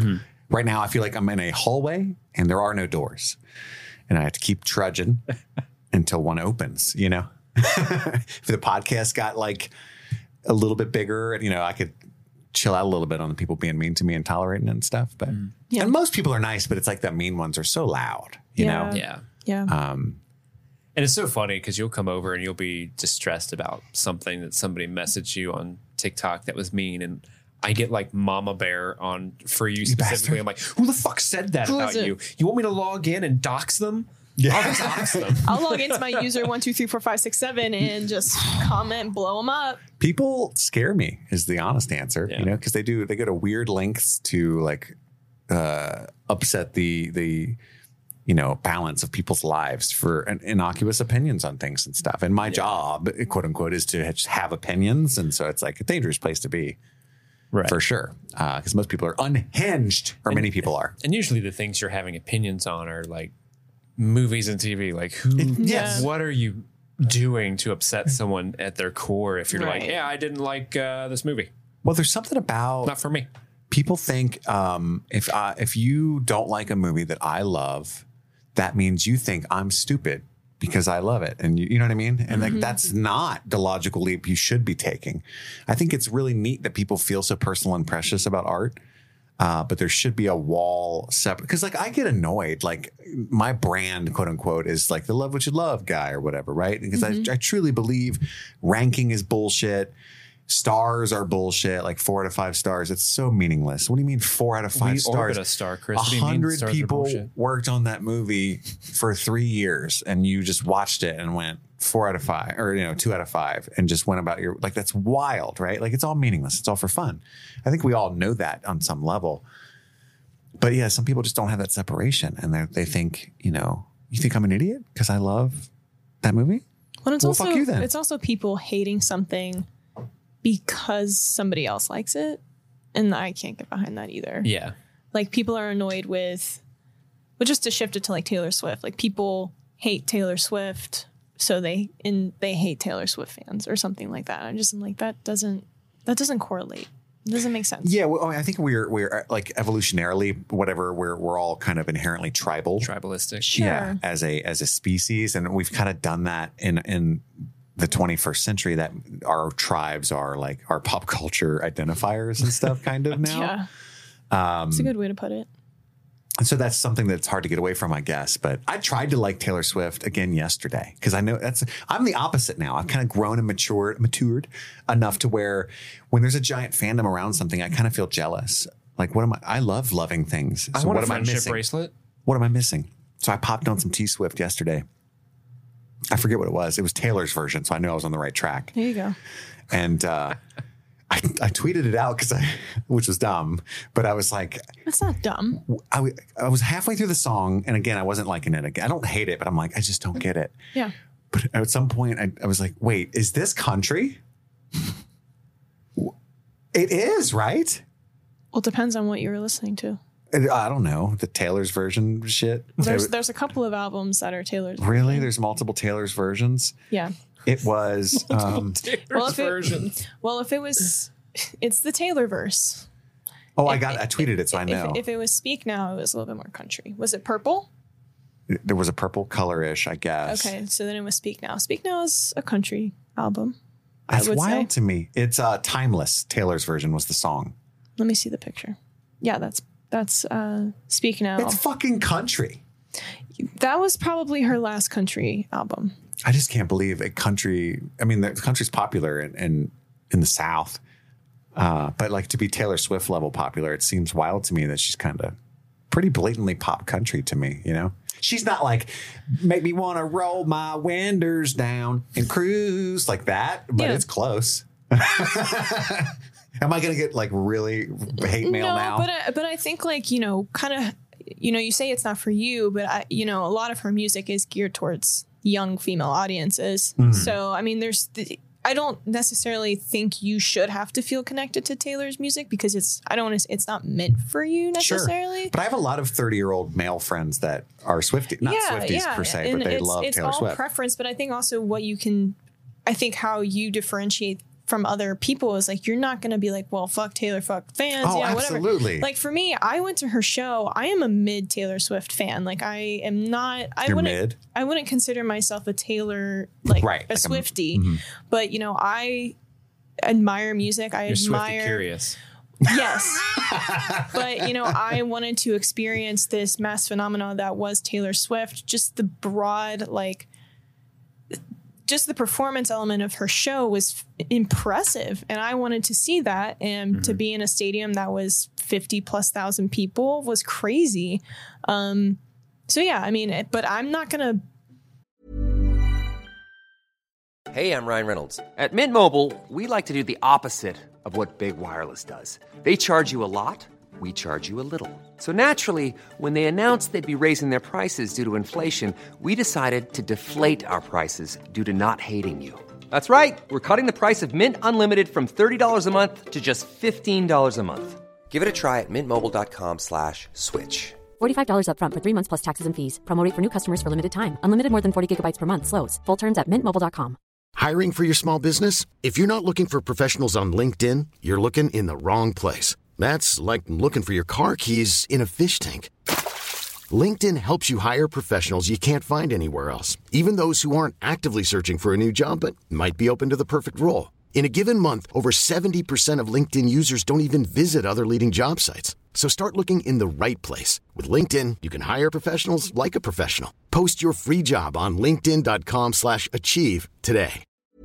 Right now, I feel like I'm in a hallway and there are no doors. And I have to keep trudging until one opens, you know? If the podcast got like a little bit bigger, you know, I could chill out a little bit on the people being mean to me and tolerating it and stuff. But and most people are nice, but it's like the mean ones are so loud, you know? Yeah. And it's so funny because you'll come over and you'll be distressed about something that somebody messaged you on TikTok that was mean. And I get like mama bear on for you specifically. I'm like, who the fuck said that about you? You want me to log in and dox them? Yeah. I'll dox them. I'll log into my user 1234567 and just comment, blow them up. People scare me is the honest answer, you know, because they go to weird lengths to like upset the you know, balance of people's lives for innocuous opinions on things and stuff. And my job, quote unquote, is to just have opinions. And so it's like a dangerous place to be. Right. For sure. Because most people are unhinged, or many people are. And usually the things you're having opinions on are like movies and TV. Like, what are you doing to upset someone at their core if you're like, yeah, I didn't like this movie? Well, there's something about... Not for me. People think if you don't like a movie that I love, that means you think I'm stupid because I love it. And you know what I mean? And like, that's not the logical leap you should be taking. I think it's really neat that people feel so personal and precious about art. But there should be a wall separate. Because like I get annoyed. Like my brand, quote unquote, is like the love what you love guy or whatever, right? Because I truly believe ranking is bullshit. Stars are bullshit, like 4 out of 5 stars. It's so meaningless. What do you mean 4 out of 5 stars? A star, Chris. 100 people worked on that movie for 3 years, and you just watched it and went 4 out of 5, or 2 out of 5, and just went about your like. That's wild, right? Like it's all meaningless. It's all for fun. I think we all know that on some level. But yeah, some people just don't have that separation, and they think, you think I'm an idiot because I love that movie. Well, also fuck you then. It's also people hating something because somebody else likes it. And I can't get behind that either. Yeah. Like people are annoyed with, well, just to shift it to like Taylor Swift, like people hate Taylor Swift. So they hate Taylor Swift fans or something like that. I'm like, that doesn't correlate. It doesn't make sense. Yeah. Well, I think we're like evolutionarily, whatever, we're all kind of inherently tribalistic. Sure. Yeah. As a species. And we've kind of done that in the 21st century, that our tribes are like our pop culture identifiers and stuff kind of now. Yeah. It's a good way to put it. And so that's something that's hard to get away from, I guess. But I tried to like Taylor Swift again yesterday because I know I'm the opposite now. I've kind of grown and matured enough to where when there's a giant fandom around something, I kind of feel jealous. Like, I love loving things. So I want what a friendship bracelet. What am I missing? So I popped on some T-Swift yesterday. I forget what it was. It was Taylor's version, so I knew I was on the right track. There you go. And I tweeted it out which was dumb, but I was like, that's not dumb. I was halfway through the song, and again, I wasn't liking it. I don't hate it, but I'm like, I just don't get it. Yeah. But at some point, I was like, wait, is this country? It is, right? Well, it depends on what you were listening to. I don't know, the Taylor's version shit. There's a couple of albums that are Taylor's. Really? There's multiple Taylor's versions? Yeah. It was versions. If it was, it's the Taylor verse. Oh, I tweeted it, so I know. If it was Speak Now, it was a little bit more country. Was it purple? There was a purple color-ish, I guess. Okay, so then it was Speak Now. Speak Now is a country album. That's wild to me. It's Timeless. Taylor's version was the song. Let me see the picture. Yeah, that's Speak Now. It's fucking country. That was probably her last country album. I just can't believe a country. I mean, the country's popular in the South, but like to be Taylor Swift level popular, it seems wild to me that she's kind of pretty blatantly pop country to me. She's not like make me want to roll my windows down and cruise like that, but it's close. Am I going to get like really hate mail now? But I think like, kind of, you say it's not for you, but a lot of her music is geared towards young female audiences. Mm-hmm. So, I mean, I don't necessarily think you should have to feel connected to Taylor's music because it's not meant for you necessarily. Sure. But I have a lot of 30-year-old male friends that are Swifties, not Swifties per se, but they love Taylor Swift. It's all preference, but I think also I think how you differentiate from other people is like, you're not going to be like, well, fuck Taylor, fuck fans. Oh, yeah, absolutely. Whatever. Like for me, I went to her show. I am a mid Taylor Swift fan. Like I am not, I wouldn't consider myself a Taylor, like a Swiftie, but you know, I admire music. You're Swiftie curious. Yes. But, you know, I wanted to experience this mass phenomenon that was Taylor Swift, just the broad, like, just the performance element of her show was impressive. And I wanted to see that. And to be in a stadium that was 50,000+ people was crazy. So, yeah, I mean, but I'm not going to. Hey, I'm Ryan Reynolds. At Mint Mobile, we like to do the opposite of what Big Wireless does. They charge you a lot, we charge you a little. So naturally, when they announced they'd be raising their prices due to inflation, we decided to deflate our prices due to not hating you. That's right. We're cutting the price of Mint Unlimited from $30 a month to just $15 a month. Give it a try at mintmobile.com/switch. $45 up front for 3 months plus taxes and fees. Promo rate for new customers for limited time. Unlimited more than 40 gigabytes per month. Slows full terms at mintmobile.com. Hiring for your small business? If you're not looking for professionals on LinkedIn, you're looking in the wrong place. That's like looking for your car keys in a fish tank. LinkedIn helps you hire professionals you can't find anywhere else, even those who aren't actively searching for a new job but might be open to the perfect role. In a given month, over 70% of LinkedIn users don't even visit other leading job sites. So start looking in the right place. With LinkedIn, you can hire professionals like a professional. Post your free job on linkedin.com/achieve today.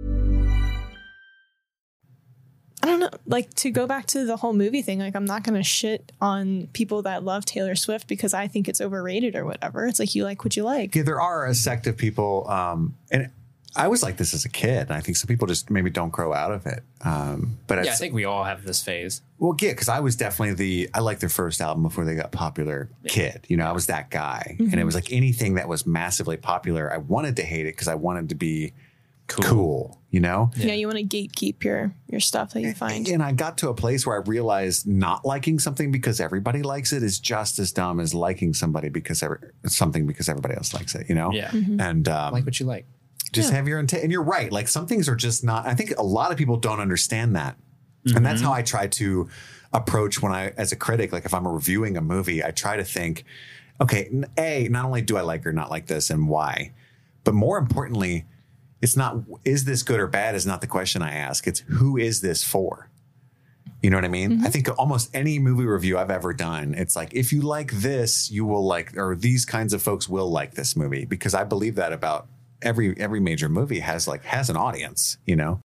I don't know, like to go back to the whole movie thing, like I'm not going to shit on people that love Taylor Swift because I think it's overrated or whatever. It's like, you like what you like. Yeah, there are a sect of people, and I was like this as a kid, and I think some people just maybe don't grow out of it. But I think we all have this phase. Well, yeah, because I was definitely I liked their first album before they got popular kid. You know, I was that guy. And it was like anything that was massively popular, I wanted to hate it because I wanted to be cool, you know? Yeah, you want to gatekeep your stuff that you find. And I got to a place where I realized not liking something because everybody likes it is just as dumb as liking somebody because everybody else likes it, you know? Yeah. And like what you like. Just have your intent. And you're right. Like some things are just not, I think a lot of people don't understand that. And that's how I try to approach when as a critic, like if I'm reviewing a movie, I try to think, okay, not only do I like or not like this and why, but more importantly, it's not, is this good or bad is not the question I ask. It's who is this for? You know what I mean? I think almost any movie review I've ever done, it's like, if you like this, you will like, or these kinds of folks will like this movie, because I believe that about every major movie has an audience, you know?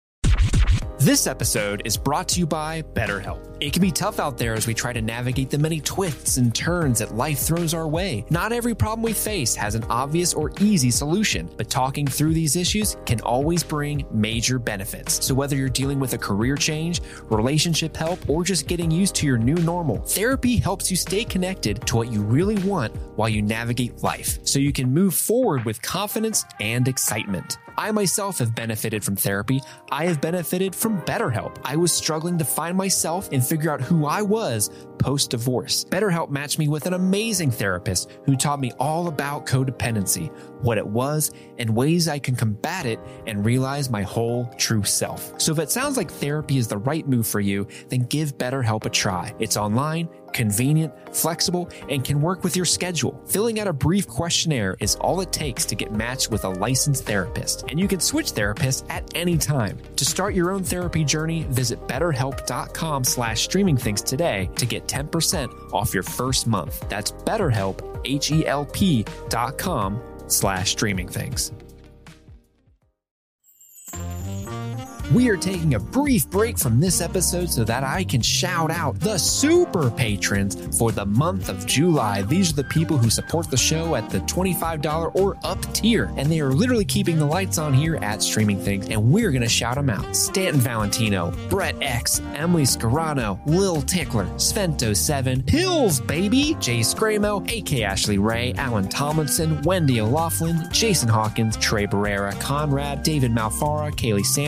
This episode is brought to you by BetterHelp. It can be tough out there as we try to navigate the many twists and turns that life throws our way. Not every problem we face has an obvious or easy solution, but talking through these issues can always bring major benefits. So whether you're dealing with a career change, relationship help, or just getting used to your new normal, therapy helps you stay connected to what you really want while you navigate life, so you can move forward with confidence and excitement. I myself have benefited from therapy. I have benefited from BetterHelp. I was struggling to find myself and figure out who I was post-divorce. BetterHelp matched me with an amazing therapist who taught me all about codependency, what it was, and ways I can combat it and realize my whole true self. So if it sounds like therapy is the right move for you, then give BetterHelp a try. It's online, convenient, flexible, and can work with your schedule. Filling out a brief questionnaire is all it takes to get matched with a licensed therapist, and you can switch therapists at any time. To start your own therapy journey, visit betterhelp.com/streamingthings today to get 10% off your first month. That's BetterHelp, HELP.com/streamingthings. We are taking a brief break from this episode so that I can shout out the super patrons for the month of July. These are the people who support the show at the $25 or up tier, and they are literally keeping the lights on here at Streaming Things, and we're going to shout them out. Stanton Valentino, Brett X, Emily Scarano, Lil Tickler, Svento7, Pills Baby, Jay Scramo, AK Ashley Ray, Alan Tomlinson, Wendy O'Laughlin, Jason Hawkins, Trey Barrera, Conrad, David Malfara, Kaylee Sampson,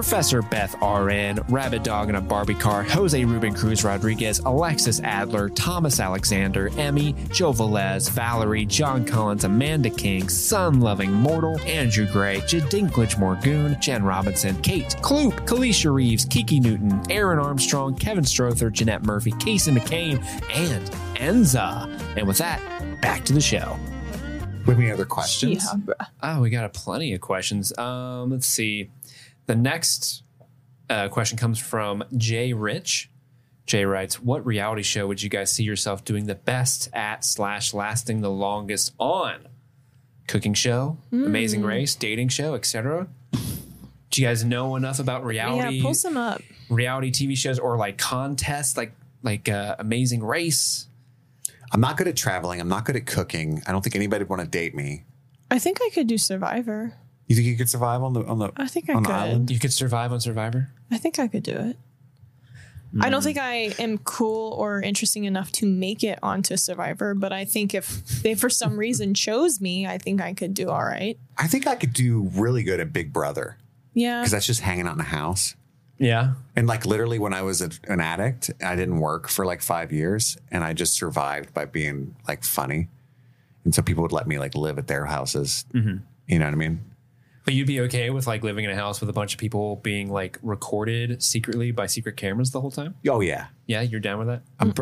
Professor Beth RN, Rabbit Dog in a Barbie Car, Jose Ruben Cruz Rodriguez, Alexis Adler, Thomas Alexander, Emmy, Joe Velez, Valerie, John Collins, Amanda King, Sun Loving Mortal, Andrew Gray, Jadinklage Morgoon, Jen Robinson, Kate, Kloop, Kalisha Reeves, Kiki Newton, Aaron Armstrong, Kevin Strother, Jeanette Murphy, Casey McCain, and Enza. And with that, back to the show. With any other questions? Yeah, bruh. Oh, we got plenty of questions. Let's see. The next question comes from Jay Rich. Jay writes, what reality show would you guys see yourself doing the best at / lasting the longest on? Cooking show, Amazing Race, dating show, etc. Do you guys know enough about reality? Yeah, pull some up. Reality TV shows or like contests like Amazing Race? I'm not good at traveling. I'm not good at cooking. I don't think anybody would want to date me. I think I could do Survivor. You think you could survive on the I think I on the could. island? You could survive on Survivor? I think I could do it. I don't think I am cool or interesting enough to make it onto Survivor, but I think if they for some reason chose me, I think I could do all right. I think I could do really good at Big Brother Yeah. because that's just hanging out in a house. Yeah. And like literally when I was an addict, I didn't work for like 5 years and I just survived by being like funny. And so people would let me like live at their houses. Mm-hmm. You know what I mean? But you'd be okay with like living in a house with a bunch of people being like recorded secretly by secret cameras the whole time? Oh yeah. Yeah, you're down with that? I'm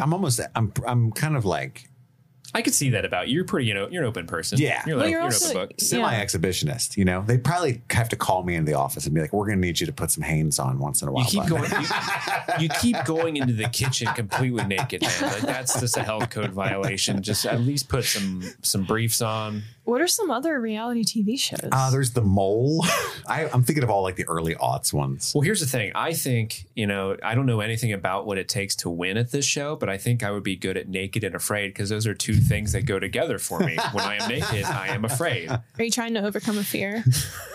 kind of like I could see that about you. You're pretty, you're an open person. Yeah. You're, Well, like, you're you're also- an open book. semi-exhibitionist, you know? They'd probably have to call me into the office and be like, we're going to need you to put some Hanes on once in a while. You keep bud." going. You keep going into the kitchen completely naked, man. Like that's just a health code violation. Just at least put some briefs on. What are some other reality TV shows? There's The Mole. I'm thinking of all like the early aughts ones. Well, here's the thing. I think, I don't know anything about what it takes to win at this show, but I think I would be good at Naked and Afraid because those are two things that go together for me. When I am naked, I am afraid. Are you trying to overcome a fear?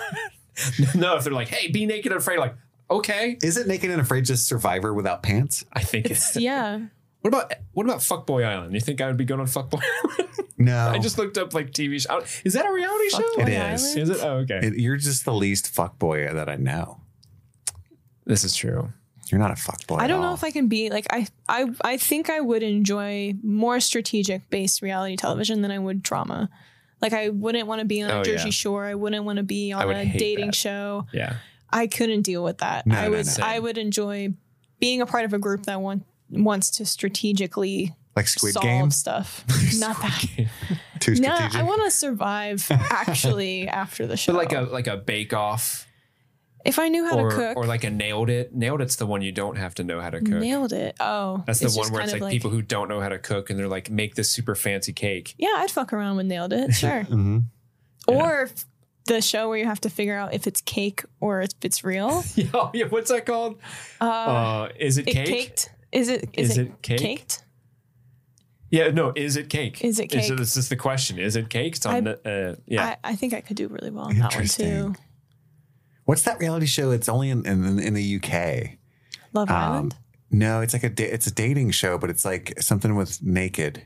No, if they're like, hey, be naked and afraid, like, okay. Is it Naked and Afraid just Survivor without pants? I think it's. Yeah. What about Fuckboy Island? You think I would be good on Fuckboy Island? No. I just looked up like TV show. Is that a reality show? Fuckboy It is. Island? Is it? Oh, okay. You're just the least fuckboy that I know. This is true. You're not a fuckboy. I don't know if I can be like I think I would enjoy more strategic based reality television than I would drama. Like I wouldn't want to be on Jersey yeah. Shore. I wouldn't want to be I on would a hate dating that. show. Yeah. I couldn't deal with that. No, I would enjoy being a part of a group that wants to strategically like Squid solve Game. stuff. Not that. Too No, strategic. I want to survive actually after the show. But like a Bake Off if I knew how to cook or like a Nailed It. Nailed It's the one you don't have to know how to cook. nailed it. Oh, That's the it's one just where it's kind like of people who don't know how to cook and they're like, make this super fancy cake. Yeah, I'd fuck around with nailed it. Sure. Mhm. Or if the show where you have to figure out if it's cake or if it's real. Oh, yeah. What's that called? Is it cake? Caked? Is it cake? caked? Yeah, no. Is it cake? Is it cake? This is the question. Is it cake? It's on yeah. I think I could do really well on that one Interesting. too. What's that reality show? It's only in the UK. Love Island. No, it's like it's a dating show, but it's like something with naked.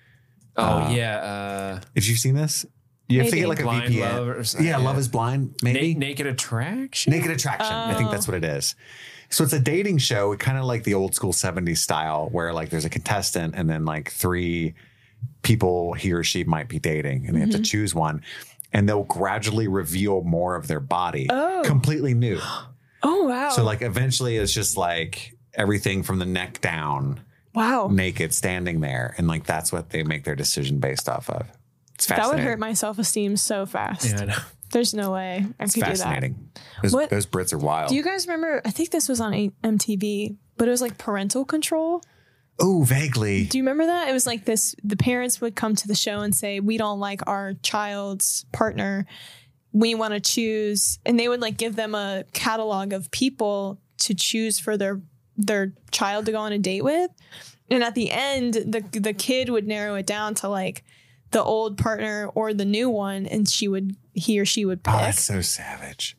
yeah. Have you seen this? You have to Maybe. get like a Blind VPN. Love or something. Yeah, Love is Blind. Maybe Naked Attraction? Naked Attraction. I think that's what it is. So it's a dating show, kind of like the old school 70s style, where like there's a contestant and then like 3 people he or she might be dating, and they have to choose one, and they'll gradually reveal more of their body, completely new. Oh wow. So like eventually it's just like everything from the neck down, wow. naked, standing there, and like that's what they make their decision based off of. It's That fascinating. would hurt my self-esteem so fast. Yeah, I know. There's no way I It's could do that. fascinating. What- Those Brits are wild. Do you guys remember? I think this was on MTV, but it was like parental control. Oh, vaguely. Do you remember that? It was like this. The parents would come to the show and say, we don't like our child's partner. We want to choose. And they would like give them a catalog of people to choose for their child to go on a date with. And at the end, the kid would narrow it down to like the old partner or the new one. And he or she would pick. Oh, that's so savage.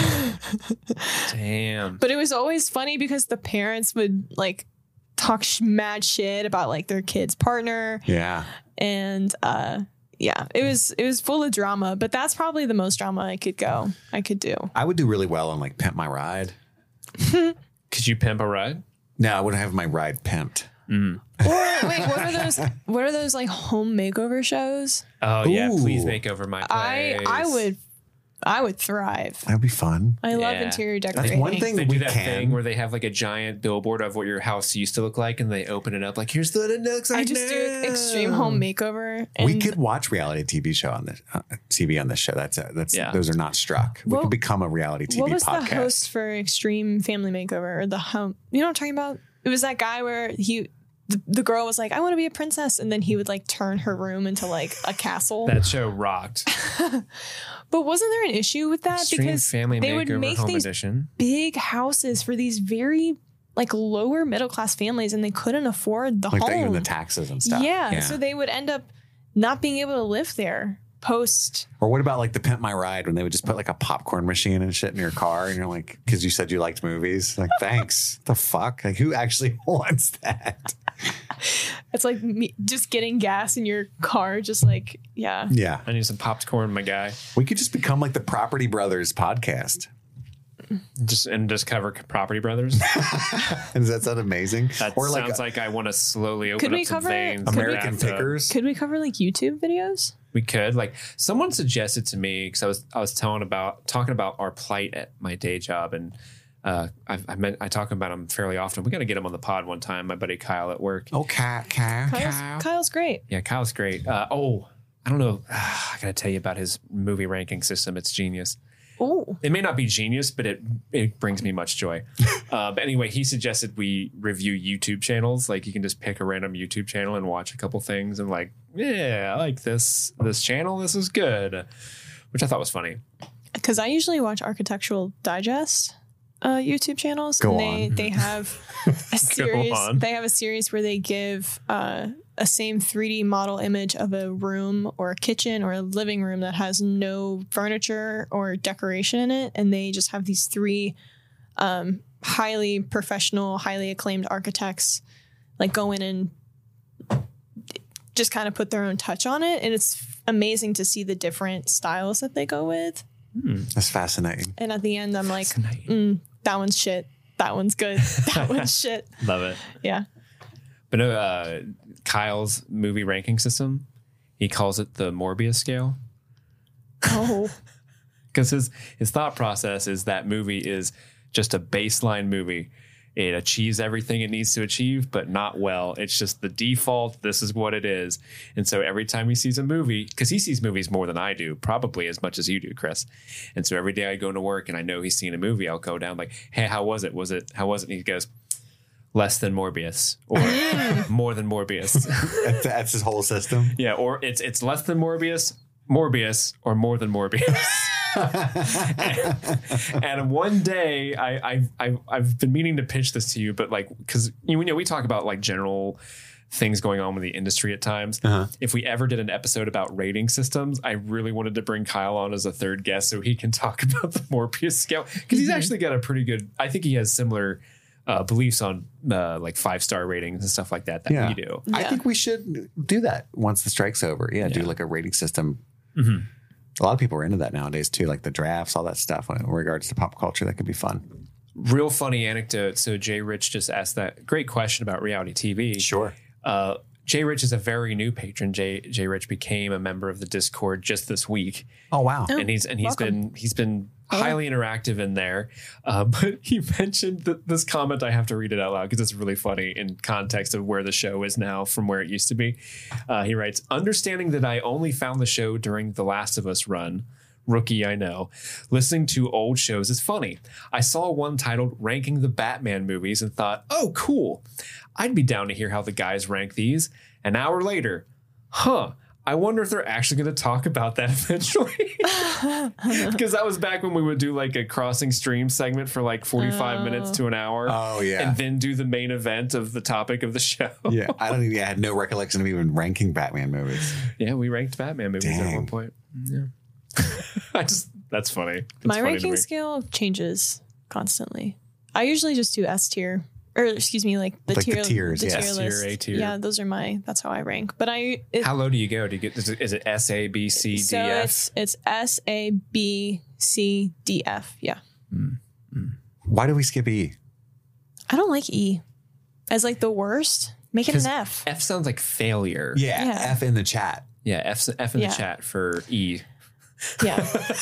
Damn. But it was always funny because the parents would like talk mad shit about like their kid's partner. Yeah. And Yeah, it was full of drama, but that's probably the most drama I could do. I would do really well on like Pimp My Ride. Could you pimp a ride? No, I wouldn't have my ride pimped. Or wait, what are those like home makeover shows? Oh yeah, Ooh. please make over my place. I would thrive. That'd be fun. I love Yeah. interior That's decorating. one thing They we do that can. thing where they have like a giant billboard of what your house used to look like, and they open it up like, here's what it looks like. I just do extreme home makeover. And We could watch reality TV show on this TV on this show. That's Yeah. Those are not struck. We What- could become a reality TV what was podcast. the host for Extreme Family Makeover or the home? You know what I'm talking about? It was that guy where the girl was like, I want to be a princess, and then he would like turn her room into like a castle. That show rocked. But wasn't there an issue with that? Extreme Because Family they would Makeover make Home these Edition. big houses for these very like lower middle class families, and they couldn't afford the like home. even the taxes and stuff. Yeah, so they would end up not being able to live there post. Or what about like the Pimp My Ride when they would just put like a popcorn machine and shit in your car and you're like, because you said you liked movies. Like, thanks. The fuck? Like, who actually wants that? It's like just getting gas in your car, just like, yeah. Yeah. I need some popcorn, my guy. We could just become like the Property Brothers podcast. Just cover Property Brothers. Does that sound amazing? That or sounds like I want to slowly open Could we up some cover veins. in the American bathtub. Pickers. Could we cover like YouTube videos? We could. Like someone suggested to me because I was talking about our plight at my day job, and I talk about him fairly often. We got to get him on the pod one time. My buddy Kyle at work. Oh, Kyle. Kyle's great. Yeah, Kyle's great. I don't know. I got to tell you about his movie ranking system. It's genius. Oh, It may not be genius, but it brings me much joy. But anyway, he suggested we review YouTube channels. Like you can just pick a random YouTube channel and watch a couple things and like, yeah, I like this channel. This is good, which I thought was funny. because I usually watch Architectural Digest YouTube channels. Go and on. they have a series. on. They have a series where they give a same 3D model image of a room or a kitchen or a living room that has no furniture or decoration in it, and they just have these three highly professional, highly acclaimed architects like go in and just kind of put their own touch on it, and it's amazing to see the different styles that they go with. That's fascinating. And at the end, I'm like, that one's shit. That one's good. That one's shit. Love it. Yeah. But no, Kyle's movie ranking system, he calls it the Morbius scale. Oh, Because his thought process is that movie is just a baseline movie. It achieves everything it needs to achieve, but not well. It's just the default. This is what it is. And so every time he sees a movie, because he sees movies more than I do, probably as much as you do, Chris. And so every day I go to work and I know he's seen a movie, I'll go down like, hey, how was it? How was it? And he goes, less than Morbius or more than Morbius. That's his whole system. Yeah, or it's less than Morbius, or more than Morbius. and one day I've been meaning to pitch this to you, but like, because we talk about like general things going on with the industry at times. If we ever did an episode about rating systems, I really wanted to bring Kyle on as a third guest so he can talk about the Morbius scale, because he's actually got a pretty good, I think he has similar beliefs on like 5-star ratings and stuff like that we do. I think we should do that once the strike's over. Yeah, do like a rating system. Mm-hmm. A lot of people are into that nowadays too, like the drafts, all that stuff in regards to pop culture. That could be fun. Real funny anecdote. So Jay Rich just asked that great question about reality TV. Sure. Jay Rich is a very new patron. Jay Rich became a member of the Discord just this week. Oh wow! And he's been highly interactive in there. But he mentioned this comment. I have to read it out loud because it's really funny in context of where the show is now from where it used to be. He writes, understanding that I only found the show during the Last of Us run. Rookie, I know. Listening to old shows is funny. I saw one titled Ranking the Batman Movies and thought, oh, cool. I'd be down to hear how the guys rank these. An hour later, I wonder if they're actually going to talk about that eventually. Because that was back when we would do like a crossing stream segment for like 45 minutes to an hour. Oh, yeah. And then do the main event of the topic of the show. Yeah, I had no recollection of even ranking Batman movies. Yeah, we ranked Batman movies at Dang. one point. Yeah. That's funny. It's my funny to ranking me. scale changes constantly. I usually just do S tier or excuse me, like the Like the tier, tiers, the yeah. tier S tier, list. A tier. Yeah, those are that's how I rank. But How low do you go? Do you get? Is it S, A, B, C, D, F? It's S, A, B, C, D, F. Yeah. Why do we skip E? I don't like E as like the worst. Make it an F. F sounds like failure. Yeah, F in the chat. Yeah, F in Yeah. the chat for E. Yeah.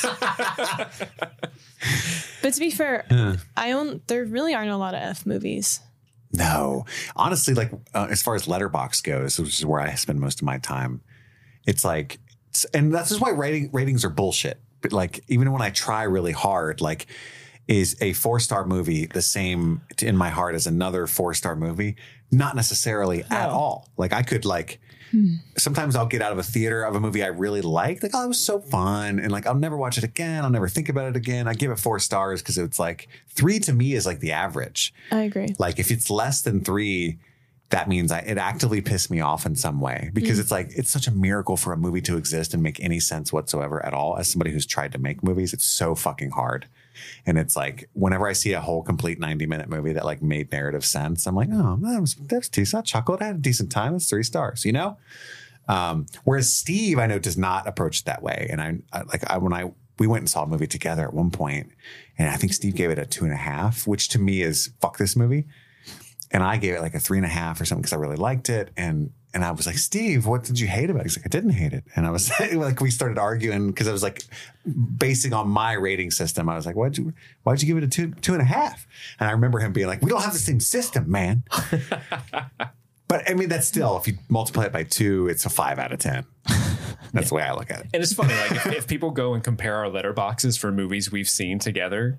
But to be fair, there really aren't a lot of F movies. No, honestly, like as far as Letterboxd goes, which is where I spend most of my time, it's like, and that's just why ratings are bullshit. But like, even when I try really hard, like, is a 4-star movie the same in my heart as another 4-star movie? Not necessarily at all. Like, I could like. Sometimes I'll get out of a theater of a movie I really liked. Like, oh, it was so fun. And like, I'll never watch it again. I'll never think about it again. I give it 4 stars because it's like 3 to me is like the average. I agree. Like if it's less than 3, that means it actively pissed me off in some way because it's like, it's such a miracle for a movie to exist and make any sense whatsoever at all. As somebody who's tried to make movies, it's so fucking hard. And it's like, whenever I see a whole complete 90-minute movie that like made narrative sense, I'm like, oh, that was decent. I chuckled. I had a decent time. It's 3 stars, you know? Whereas Steve, I know, does not approach it that way. And we went and saw a movie together at one point, and I think Steve gave it a 2.5, which to me is fuck this movie. And I gave it like a 3.5 or something because I really liked it. And I was like, Steve, what did you hate about it? He's like, I didn't hate it. And I was like, we started arguing because I was like, basing on my rating system, I was like, why'd you give it a 2.5? And I remember him being like, we don't have the same system, man. But I mean, that's still, if you multiply it by 2, it's a 5 out of 10. That's the way I look at it. And it's funny, like if people go and compare our letterboxes for movies we've seen together,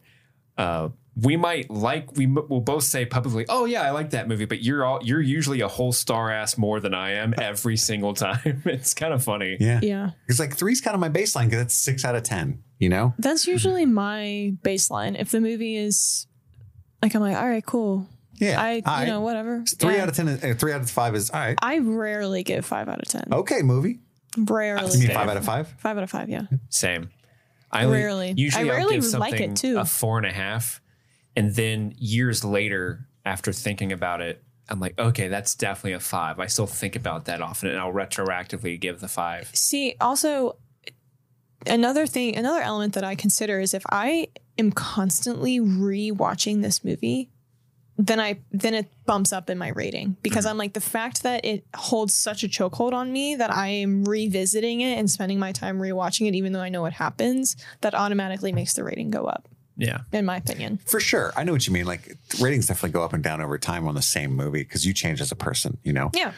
we will both say publicly, oh yeah, I like that movie, but you're usually a whole star ass more than I am every single time. It's kind of funny. Yeah. Yeah. It's like 3's kind of my baseline because it's 6 out of 10, you know? That's usually my baseline. If the movie is like, I'm like, all right, cool. Yeah. You know, whatever. 3 out of 10, 3 out of 5 is all right. I rarely give 5 out of 10. Okay, movie. Rarely. You mean give 5 out of 5? 5 out of 5, yeah. Same. Rarely. Usually I I'll rarely give something like it too. a 4.5. And then years later, after thinking about it, I'm like, okay, that's definitely a 5. I still think about that often, and I'll retroactively give the 5. See, also, another element that I consider is if I am constantly re-watching this movie, then it bumps up in my rating because I'm like, the fact that it holds such a chokehold on me that I am revisiting it and spending my time rewatching it, even though I know what happens, that automatically makes the rating go up. Yeah. In my opinion. For sure. I know what you mean. Like ratings definitely go up and down over time on the same movie because you change as a person, you know? Yeah.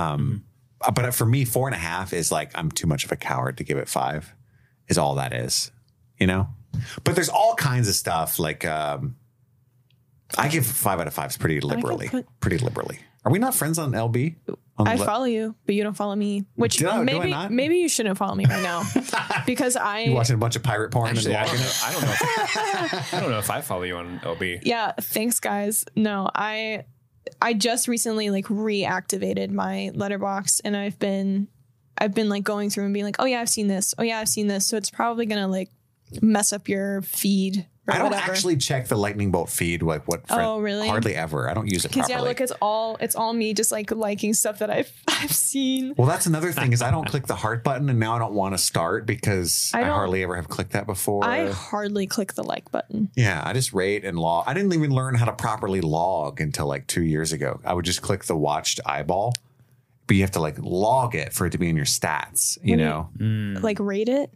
But for me, 4.5 is like, I'm too much of a coward to give it 5 is all that is, you know? But there's all kinds of stuff like, I give 5 out of 5s pretty liberally. Are we not friends on LB? I follow you, but you don't follow me. Which do I not? maybe you shouldn't follow me right now because You watching a bunch of pirate porn Actually, and I logging it? don't know if I follow you on LB. Yeah, thanks guys. No, I just recently like reactivated my Letterboxd, and I've been like going through and being like, oh yeah, I've seen this. Oh yeah, I've seen this. So it's probably gonna like mess up your feed. I don't whatever. actually check the Lightning Bolt feed. Like what? Oh, really? Hardly ever. I don't use it Because properly. yeah, look, it's all me just like liking stuff that I've seen. Well, that's another thing is I don't click the heart button, and now I don't want to start because I hardly ever have clicked that before. I hardly click the like button. Yeah, I just rate and log. I didn't even learn how to properly log until like 2 years ago. I would just click the watched eyeball, but you have to like log it for it to be in your stats, you know? Like rate it.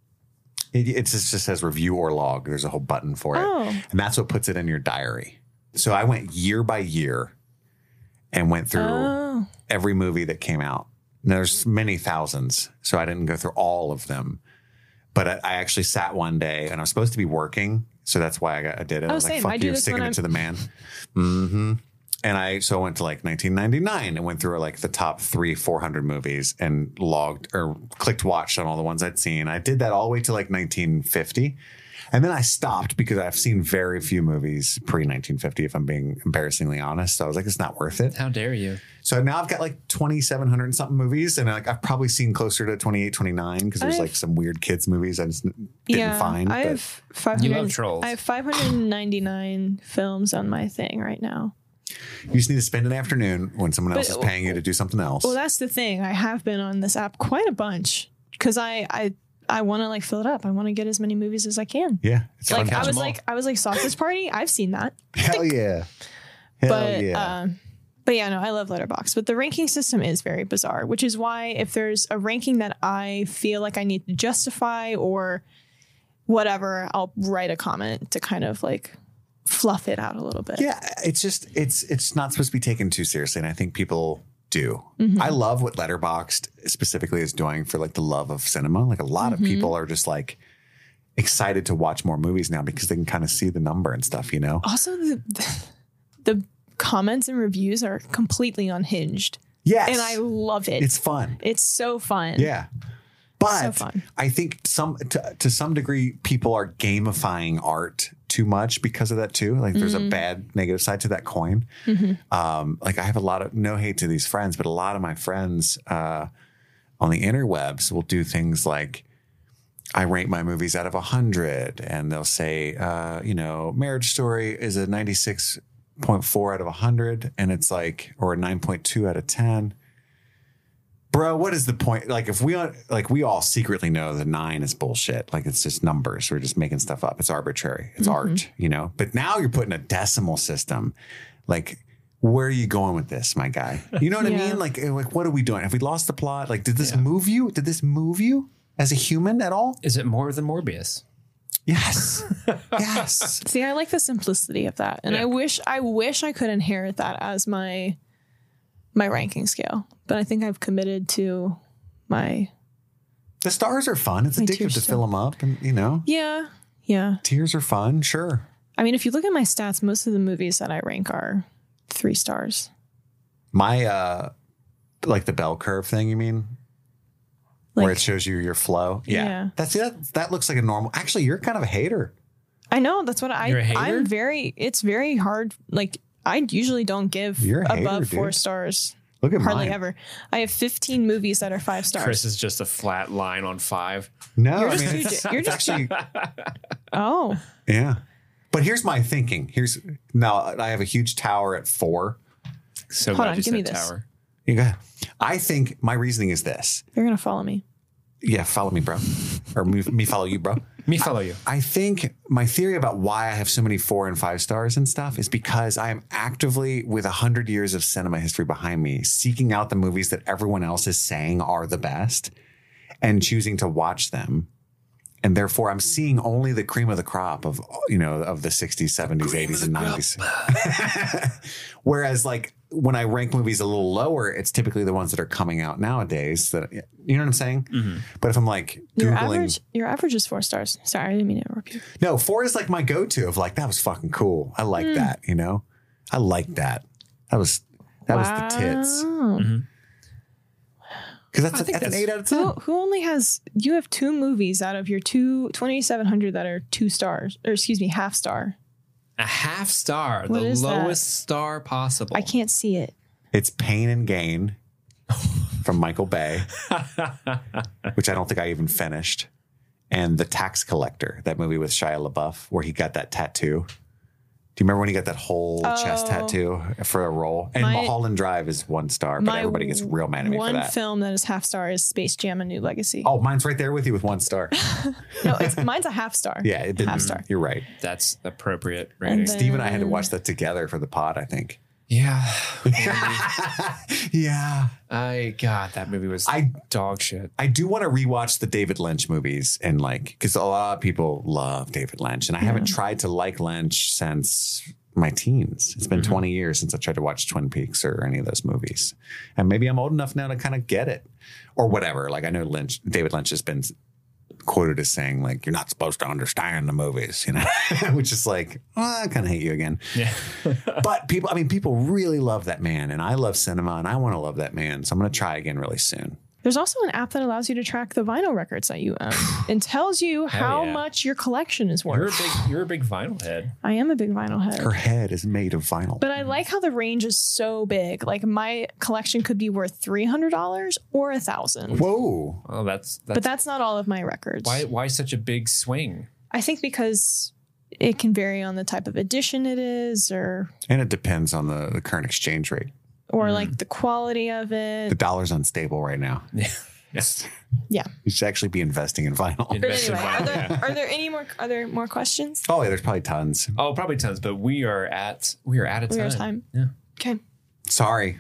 It just says review or log. There's a whole button for it. Oh. And that's what puts it in your diary. So I went year by year and went through every movie that came out. And there's many thousands, so I didn't go through all of them. But I actually sat one day, and I was supposed to be working, so that's why I did it. I was same. like, I fuck do you, this sticking when it to the man. Mm-hmm. And I went to like 1999 and went through like the top 300-400 movies and logged or clicked watch on all the ones I'd seen. I did that all the way to like 1950. And then I stopped because I've seen very few movies pre-1950, if I'm being embarrassingly honest. So I was like, it's not worth it. How dare you? So now I've got like 2,700 and something movies. And like I've probably seen closer to 28, 29 because there's like some weird kids movies I just didn't find. I have 500. You love trolls. I have 599 films on my thing right now. You just need to spend an afternoon when someone else is paying you to do something else. Well, that's the thing. I have been on this app quite a bunch because I want to like fill it up. I want to get as many movies as I can. Yeah, it's like fun. I was like Sausage Party. I've seen that. Hell yeah. But yeah, no, I love Letterboxd. But the ranking system is very bizarre, which is why if there's a ranking that I feel like I need to justify or whatever, I'll write a comment to kind of like fluff it out a little bit. Yeah, it's just it's not supposed to be taken too seriously, and I think people do. Mm-hmm. I love what Letterboxd specifically is doing for like the love of cinema. Like a lot of people are just like excited to watch more movies now because they can kind of see the number and stuff, you know? Also, the comments and reviews are completely unhinged. Yes. And I love it. It's fun. It's so fun. Yeah. But so fun. I think to some degree, people are gamifying art too much because of that too. Like there's a bad negative side to that coin. Like I have a lot of, no hate to these friends, but a lot of my friends on the interwebs will do things like, I rank my movies out of 100 and they'll say, Marriage Story is a 96.4 out of 100. And it's like, or a 9.2 out of 10. Bro, what is the point? Like if we all secretly know the 9 is bullshit. Like it's just numbers. We're just making stuff up. It's arbitrary. It's art, you know, but now you're putting a decimal system. Like, where are you going with this, my guy? You know what I mean? Like, what are we doing? Have we lost the plot? Like, did this move you? Did this move you as a human at all? Is it more than Morbius? Yes. Yes. See, I like the simplicity of that. And I wish I could inherit that as my ranking scale. But I think I've committed to my... The stars are fun. It's addictive to fill them up. And, you know. Yeah. Yeah. Tears are fun. Sure. I mean, if you look at my stats, most of the movies that I rank are 3 stars. My, like the bell curve thing, you mean? Like, where it shows you your flow. Yeah. That looks like a normal... Actually, you're kind of a hater. I know. That's what You're a hater? I'm very... It's very hard. Like, I usually don't give above 4 stars. Look at hardly mine. Ever. I have 15 movies that are 5 stars. Chris is just a flat line on 5. No, you're I just, mean, you're it's just actually... Oh. Yeah. But here's my thinking. Now I have a huge tower at 4. So Hold glad on, you give me said this. tower. You go ahead. I think my reasoning is this. You're going to follow me. Yeah, follow me, bro. Or me follow you, bro. Me follow you. I think my theory about why I have so many 4 and 5 stars and stuff is because I am actively, with 100 years of cinema history behind me, seeking out the movies that everyone else is saying are the best and choosing to watch them. And therefore, I'm seeing only the cream of the crop of, of the 60s, 70s, 80s, and 90s. Whereas, like, when I rank movies a little lower, it's typically the ones that are coming out nowadays. That, you know what I'm saying? Mm-hmm. But if I'm like Googling... Your average is 4 stars. Sorry, I didn't mean to interrupt you. No, 4 is like my go-to of like, that was fucking cool. I like that, you know? I like that. That was the tits. Mm-hmm. Because that's an 8 out of 10. Who only has... You have 2 movies out of your 2,700 that are 2 stars. Or excuse me, half star. A half star. What the is lowest that? star possible. I can't see it. It's Pain and Gain from Michael Bay, which I don't think I even finished. And The Tax Collector, that movie with Shia LaBeouf, where he got that tattoo. Do you remember when he got that whole chest tattoo for a role? And Mulholland Drive is 1 star, but everybody gets real mad at me for that. One film that is half star is Space Jam: A New Legacy. Oh, mine's right there with you with 1 star. No, mine's a half star. Yeah, it didn't. Half star. You're right. That's appropriate rating. Steve and I had to watch that together for the pod, I think. Yeah. Yeah. God, that movie was dog shit. I do want to rewatch the David Lynch movies and because a lot of people love David Lynch and I haven't tried to like Lynch since my teens. It's been 20 years since I tried to watch Twin Peaks or any of those movies. And maybe I'm old enough now to kind of get it or whatever. Like I know David Lynch has been quoted as saying like, you're not supposed to understand the movies, you know, which is like, I kind of hate you again. Yeah. But people really love that man and I love cinema and I want to love that man. So I'm going to try again really soon. There's also an app that allows you to track the vinyl records that you own and tells you how much your collection is worth. You're a big vinyl head. I am a big vinyl head. Her head is made of vinyl. But I like how the range is so big. Like my collection could be worth $300 or $1,000. Whoa. Well, but that's not all of my records. Why such a big swing? I think because it can vary on the type of edition it is, And it depends on the current exchange rate. or like the quality of The it. dollar's unstable right now. Yeah. Yes. Yeah. You should actually be investing in vinyl. But Invest in anyway, vinyl, are there any more? Are there more questions? Oh, yeah, there's probably tons. Oh, probably tons, but we are out of We time. are time. Yeah. Okay. Sorry.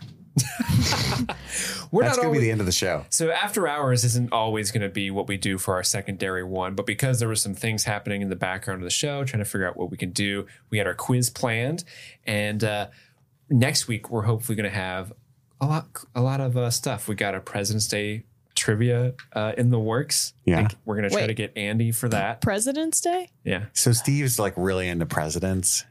We're That's not going to be always, the end of the show. So After Hours isn't always going to be what we do for our secondary one, but because there were some things happening in the background of the show, trying to figure out what we can do, we had our quiz planned, and next week we're hopefully going to have a lot of stuff. We got our President's Day trivia in the works. Yeah. I think we're going to try Wait. to get Andy for that. President's Day? Yeah. So Steve's like really into presidents.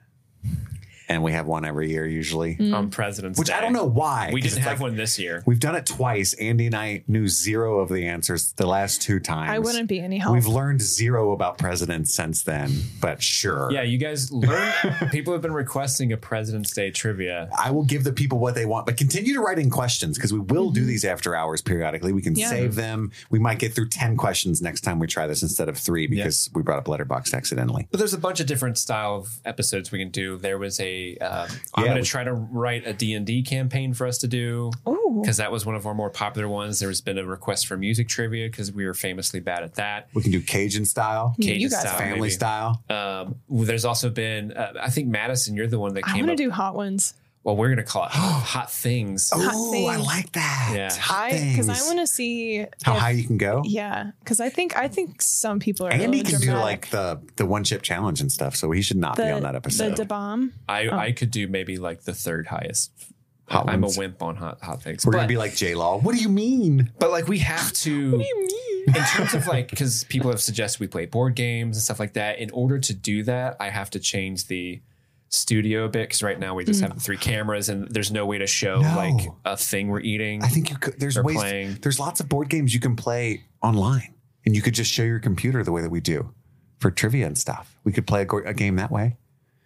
And we have one every year usually. On President's Which Day. I don't know why. We 'cause didn't it's have like- one this year. We've done it twice. Andy and I knew zero of the answers the last two times. I wouldn't be any help. We've learned zero about presidents since then, but sure. Yeah, you guys learn. People have been requesting a President's Day trivia. I will give the people what they want, but continue to write in questions because we will do these after hours periodically. We can Yeah. save them. We might get through 10 questions next time we try this instead of 3 because we brought up Letterboxd accidentally. But there's a bunch of different style of episodes we can do. There was a, I'm going to try to write a D&D campaign for us to do Ooh. because that was one of our more popular ones. There's been a request for music trivia because we were famously bad at that. We can do Cajun style, Cajun You guys style, family maybe. style. There's also been, I think Madison, you're the one that I came want to up. do hot ones. Well, we're going to call it hot things. Hot Oh, things. I like that. Yeah. Hot Because I things. want to see How if- high you can go. Yeah, because I think some people are. Andy really can do dramatic. like the one chip challenge and stuff, so he should not be on that episode. The bomb. I could do maybe like the third highest. Hot I'm ones. a wimp on hot things. We're But- gonna be like J-Law. What do you mean? But like we have to. What do you mean? In terms of like, because people have suggested we play board games and stuff like that. In order to do that, I have to change the studio a bit because right now we just have the 3 cameras and there's no way to show No. like a thing we're eating. I think you could. There's Or ways. playing. There's lots of board games you can play online, and you could just show your computer the way that we do for trivia and stuff. We could play a game that way.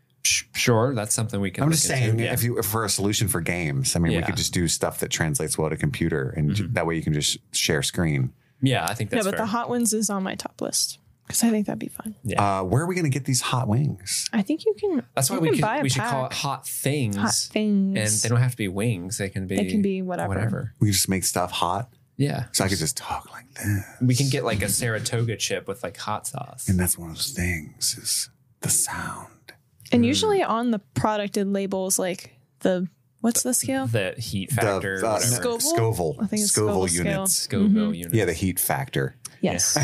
Sure, that's something we can. I'm look just into, saying, yeah. if for a solution for games, I mean, we Yeah. could just do stuff that translates well to computer, and that way you can just share screen. Yeah, I think that's Yeah, but fair. the hot ones is on my top list because I think that'd be fun. Where are we going to get these hot wings? I think you can. That's why you can buy a we should call it pack. hot things. Hot things. And they don't have to be wings. They can be whatever. We just make stuff hot, Yeah. so I could just talk like this. We can get like a Saratoga chip with like hot sauce. And that's one of those things is the sound. And usually on the product it labels like what's the scale? The heat factor, The, whatever. Scoville? Scoville. I think it's Scoville Scoville units. Scoville unit. Yeah, the heat factor. Yes.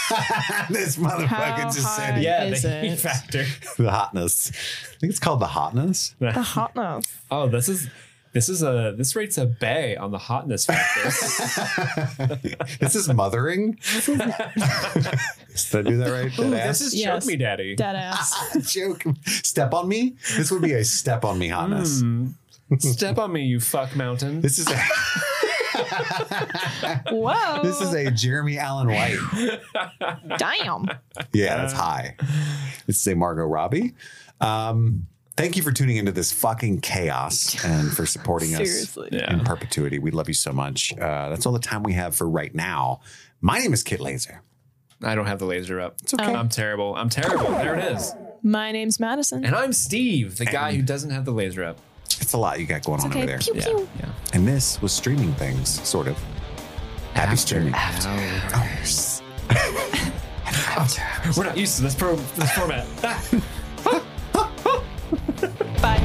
This motherfucker How just said hot? it. Yeah, Is the heat it? factor. The hotness. I think it's called the hotness. The hotness. Oh, this rates a bay on the hotness factor. This is mothering. Did I do that right? That This is Yes. Choke Me Daddy. Dead ass. joke. Step on me. This would be a step on me hotness. Step on me, you fuck mountain. This is a Whoa. this is a Jeremy Allen White. Damn. Yeah, that's high. This is a Margot Robbie. Thank you for tuning into this fucking chaos and for supporting us Seriously. in perpetuity. We love you so much. That's all the time we have for right now. My name is Kit Laser. I don't have the laser up. It's okay. I'm terrible. There it is. My name's Madison. And I'm Steve, the guy who doesn't have the laser up. It's a lot you got going on Okay. over there. Pew pew. Yeah. And this was streaming things, sort of. Happy streaming. We're not used to this format. Bye.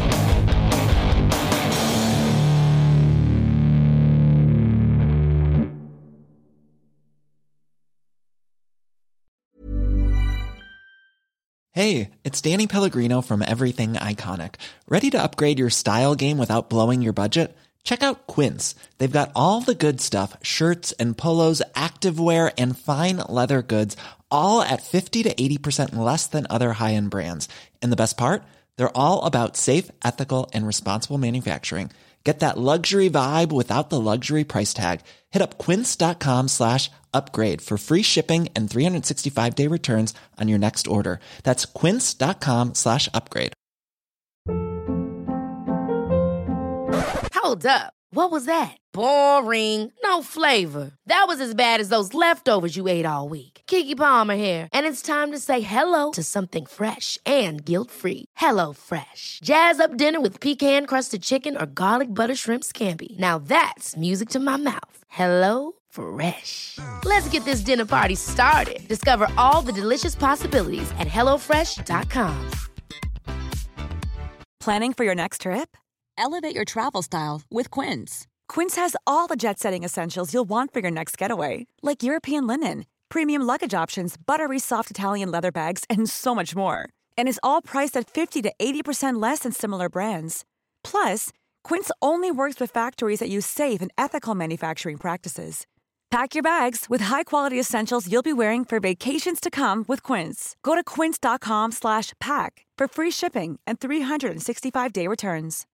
Hey, it's Danny Pellegrino from Everything Iconic. Ready to upgrade your style game without blowing your budget? Check out Quince. They've got all the good stuff, shirts and polos, activewear, and fine leather goods, all at 50 to 80% less than other high-end brands. And the best part? They're all about safe, ethical, and responsible manufacturing. Get that luxury vibe without the luxury price tag. Hit up quince.com/upgrade for free shipping and 365-day returns on your next order. That's quince.com/upgrade. Hold up. What was that? Boring. No flavor. That was as bad as those leftovers you ate all week. Keke Palmer here, and it's time to say hello to something fresh and guilt-free. Hello Fresh. Jazz up dinner with pecan-crusted chicken or garlic butter shrimp scampi. Now that's music to my mouth. Hello Fresh. Let's get this dinner party started. Discover all the delicious possibilities at hellofresh.com. Planning for your next trip? Elevate your travel style with Quince. Quince has all the jet-setting essentials you'll want for your next getaway, like European linen, premium luggage options, buttery soft Italian leather bags, and so much more. And is all priced at 50 to 80% less than similar brands. Plus, Quince only works with factories that use safe and ethical manufacturing practices. Pack your bags with high-quality essentials you'll be wearing for vacations to come with Quince. Go to quince.com/pack for free shipping and 365-day returns.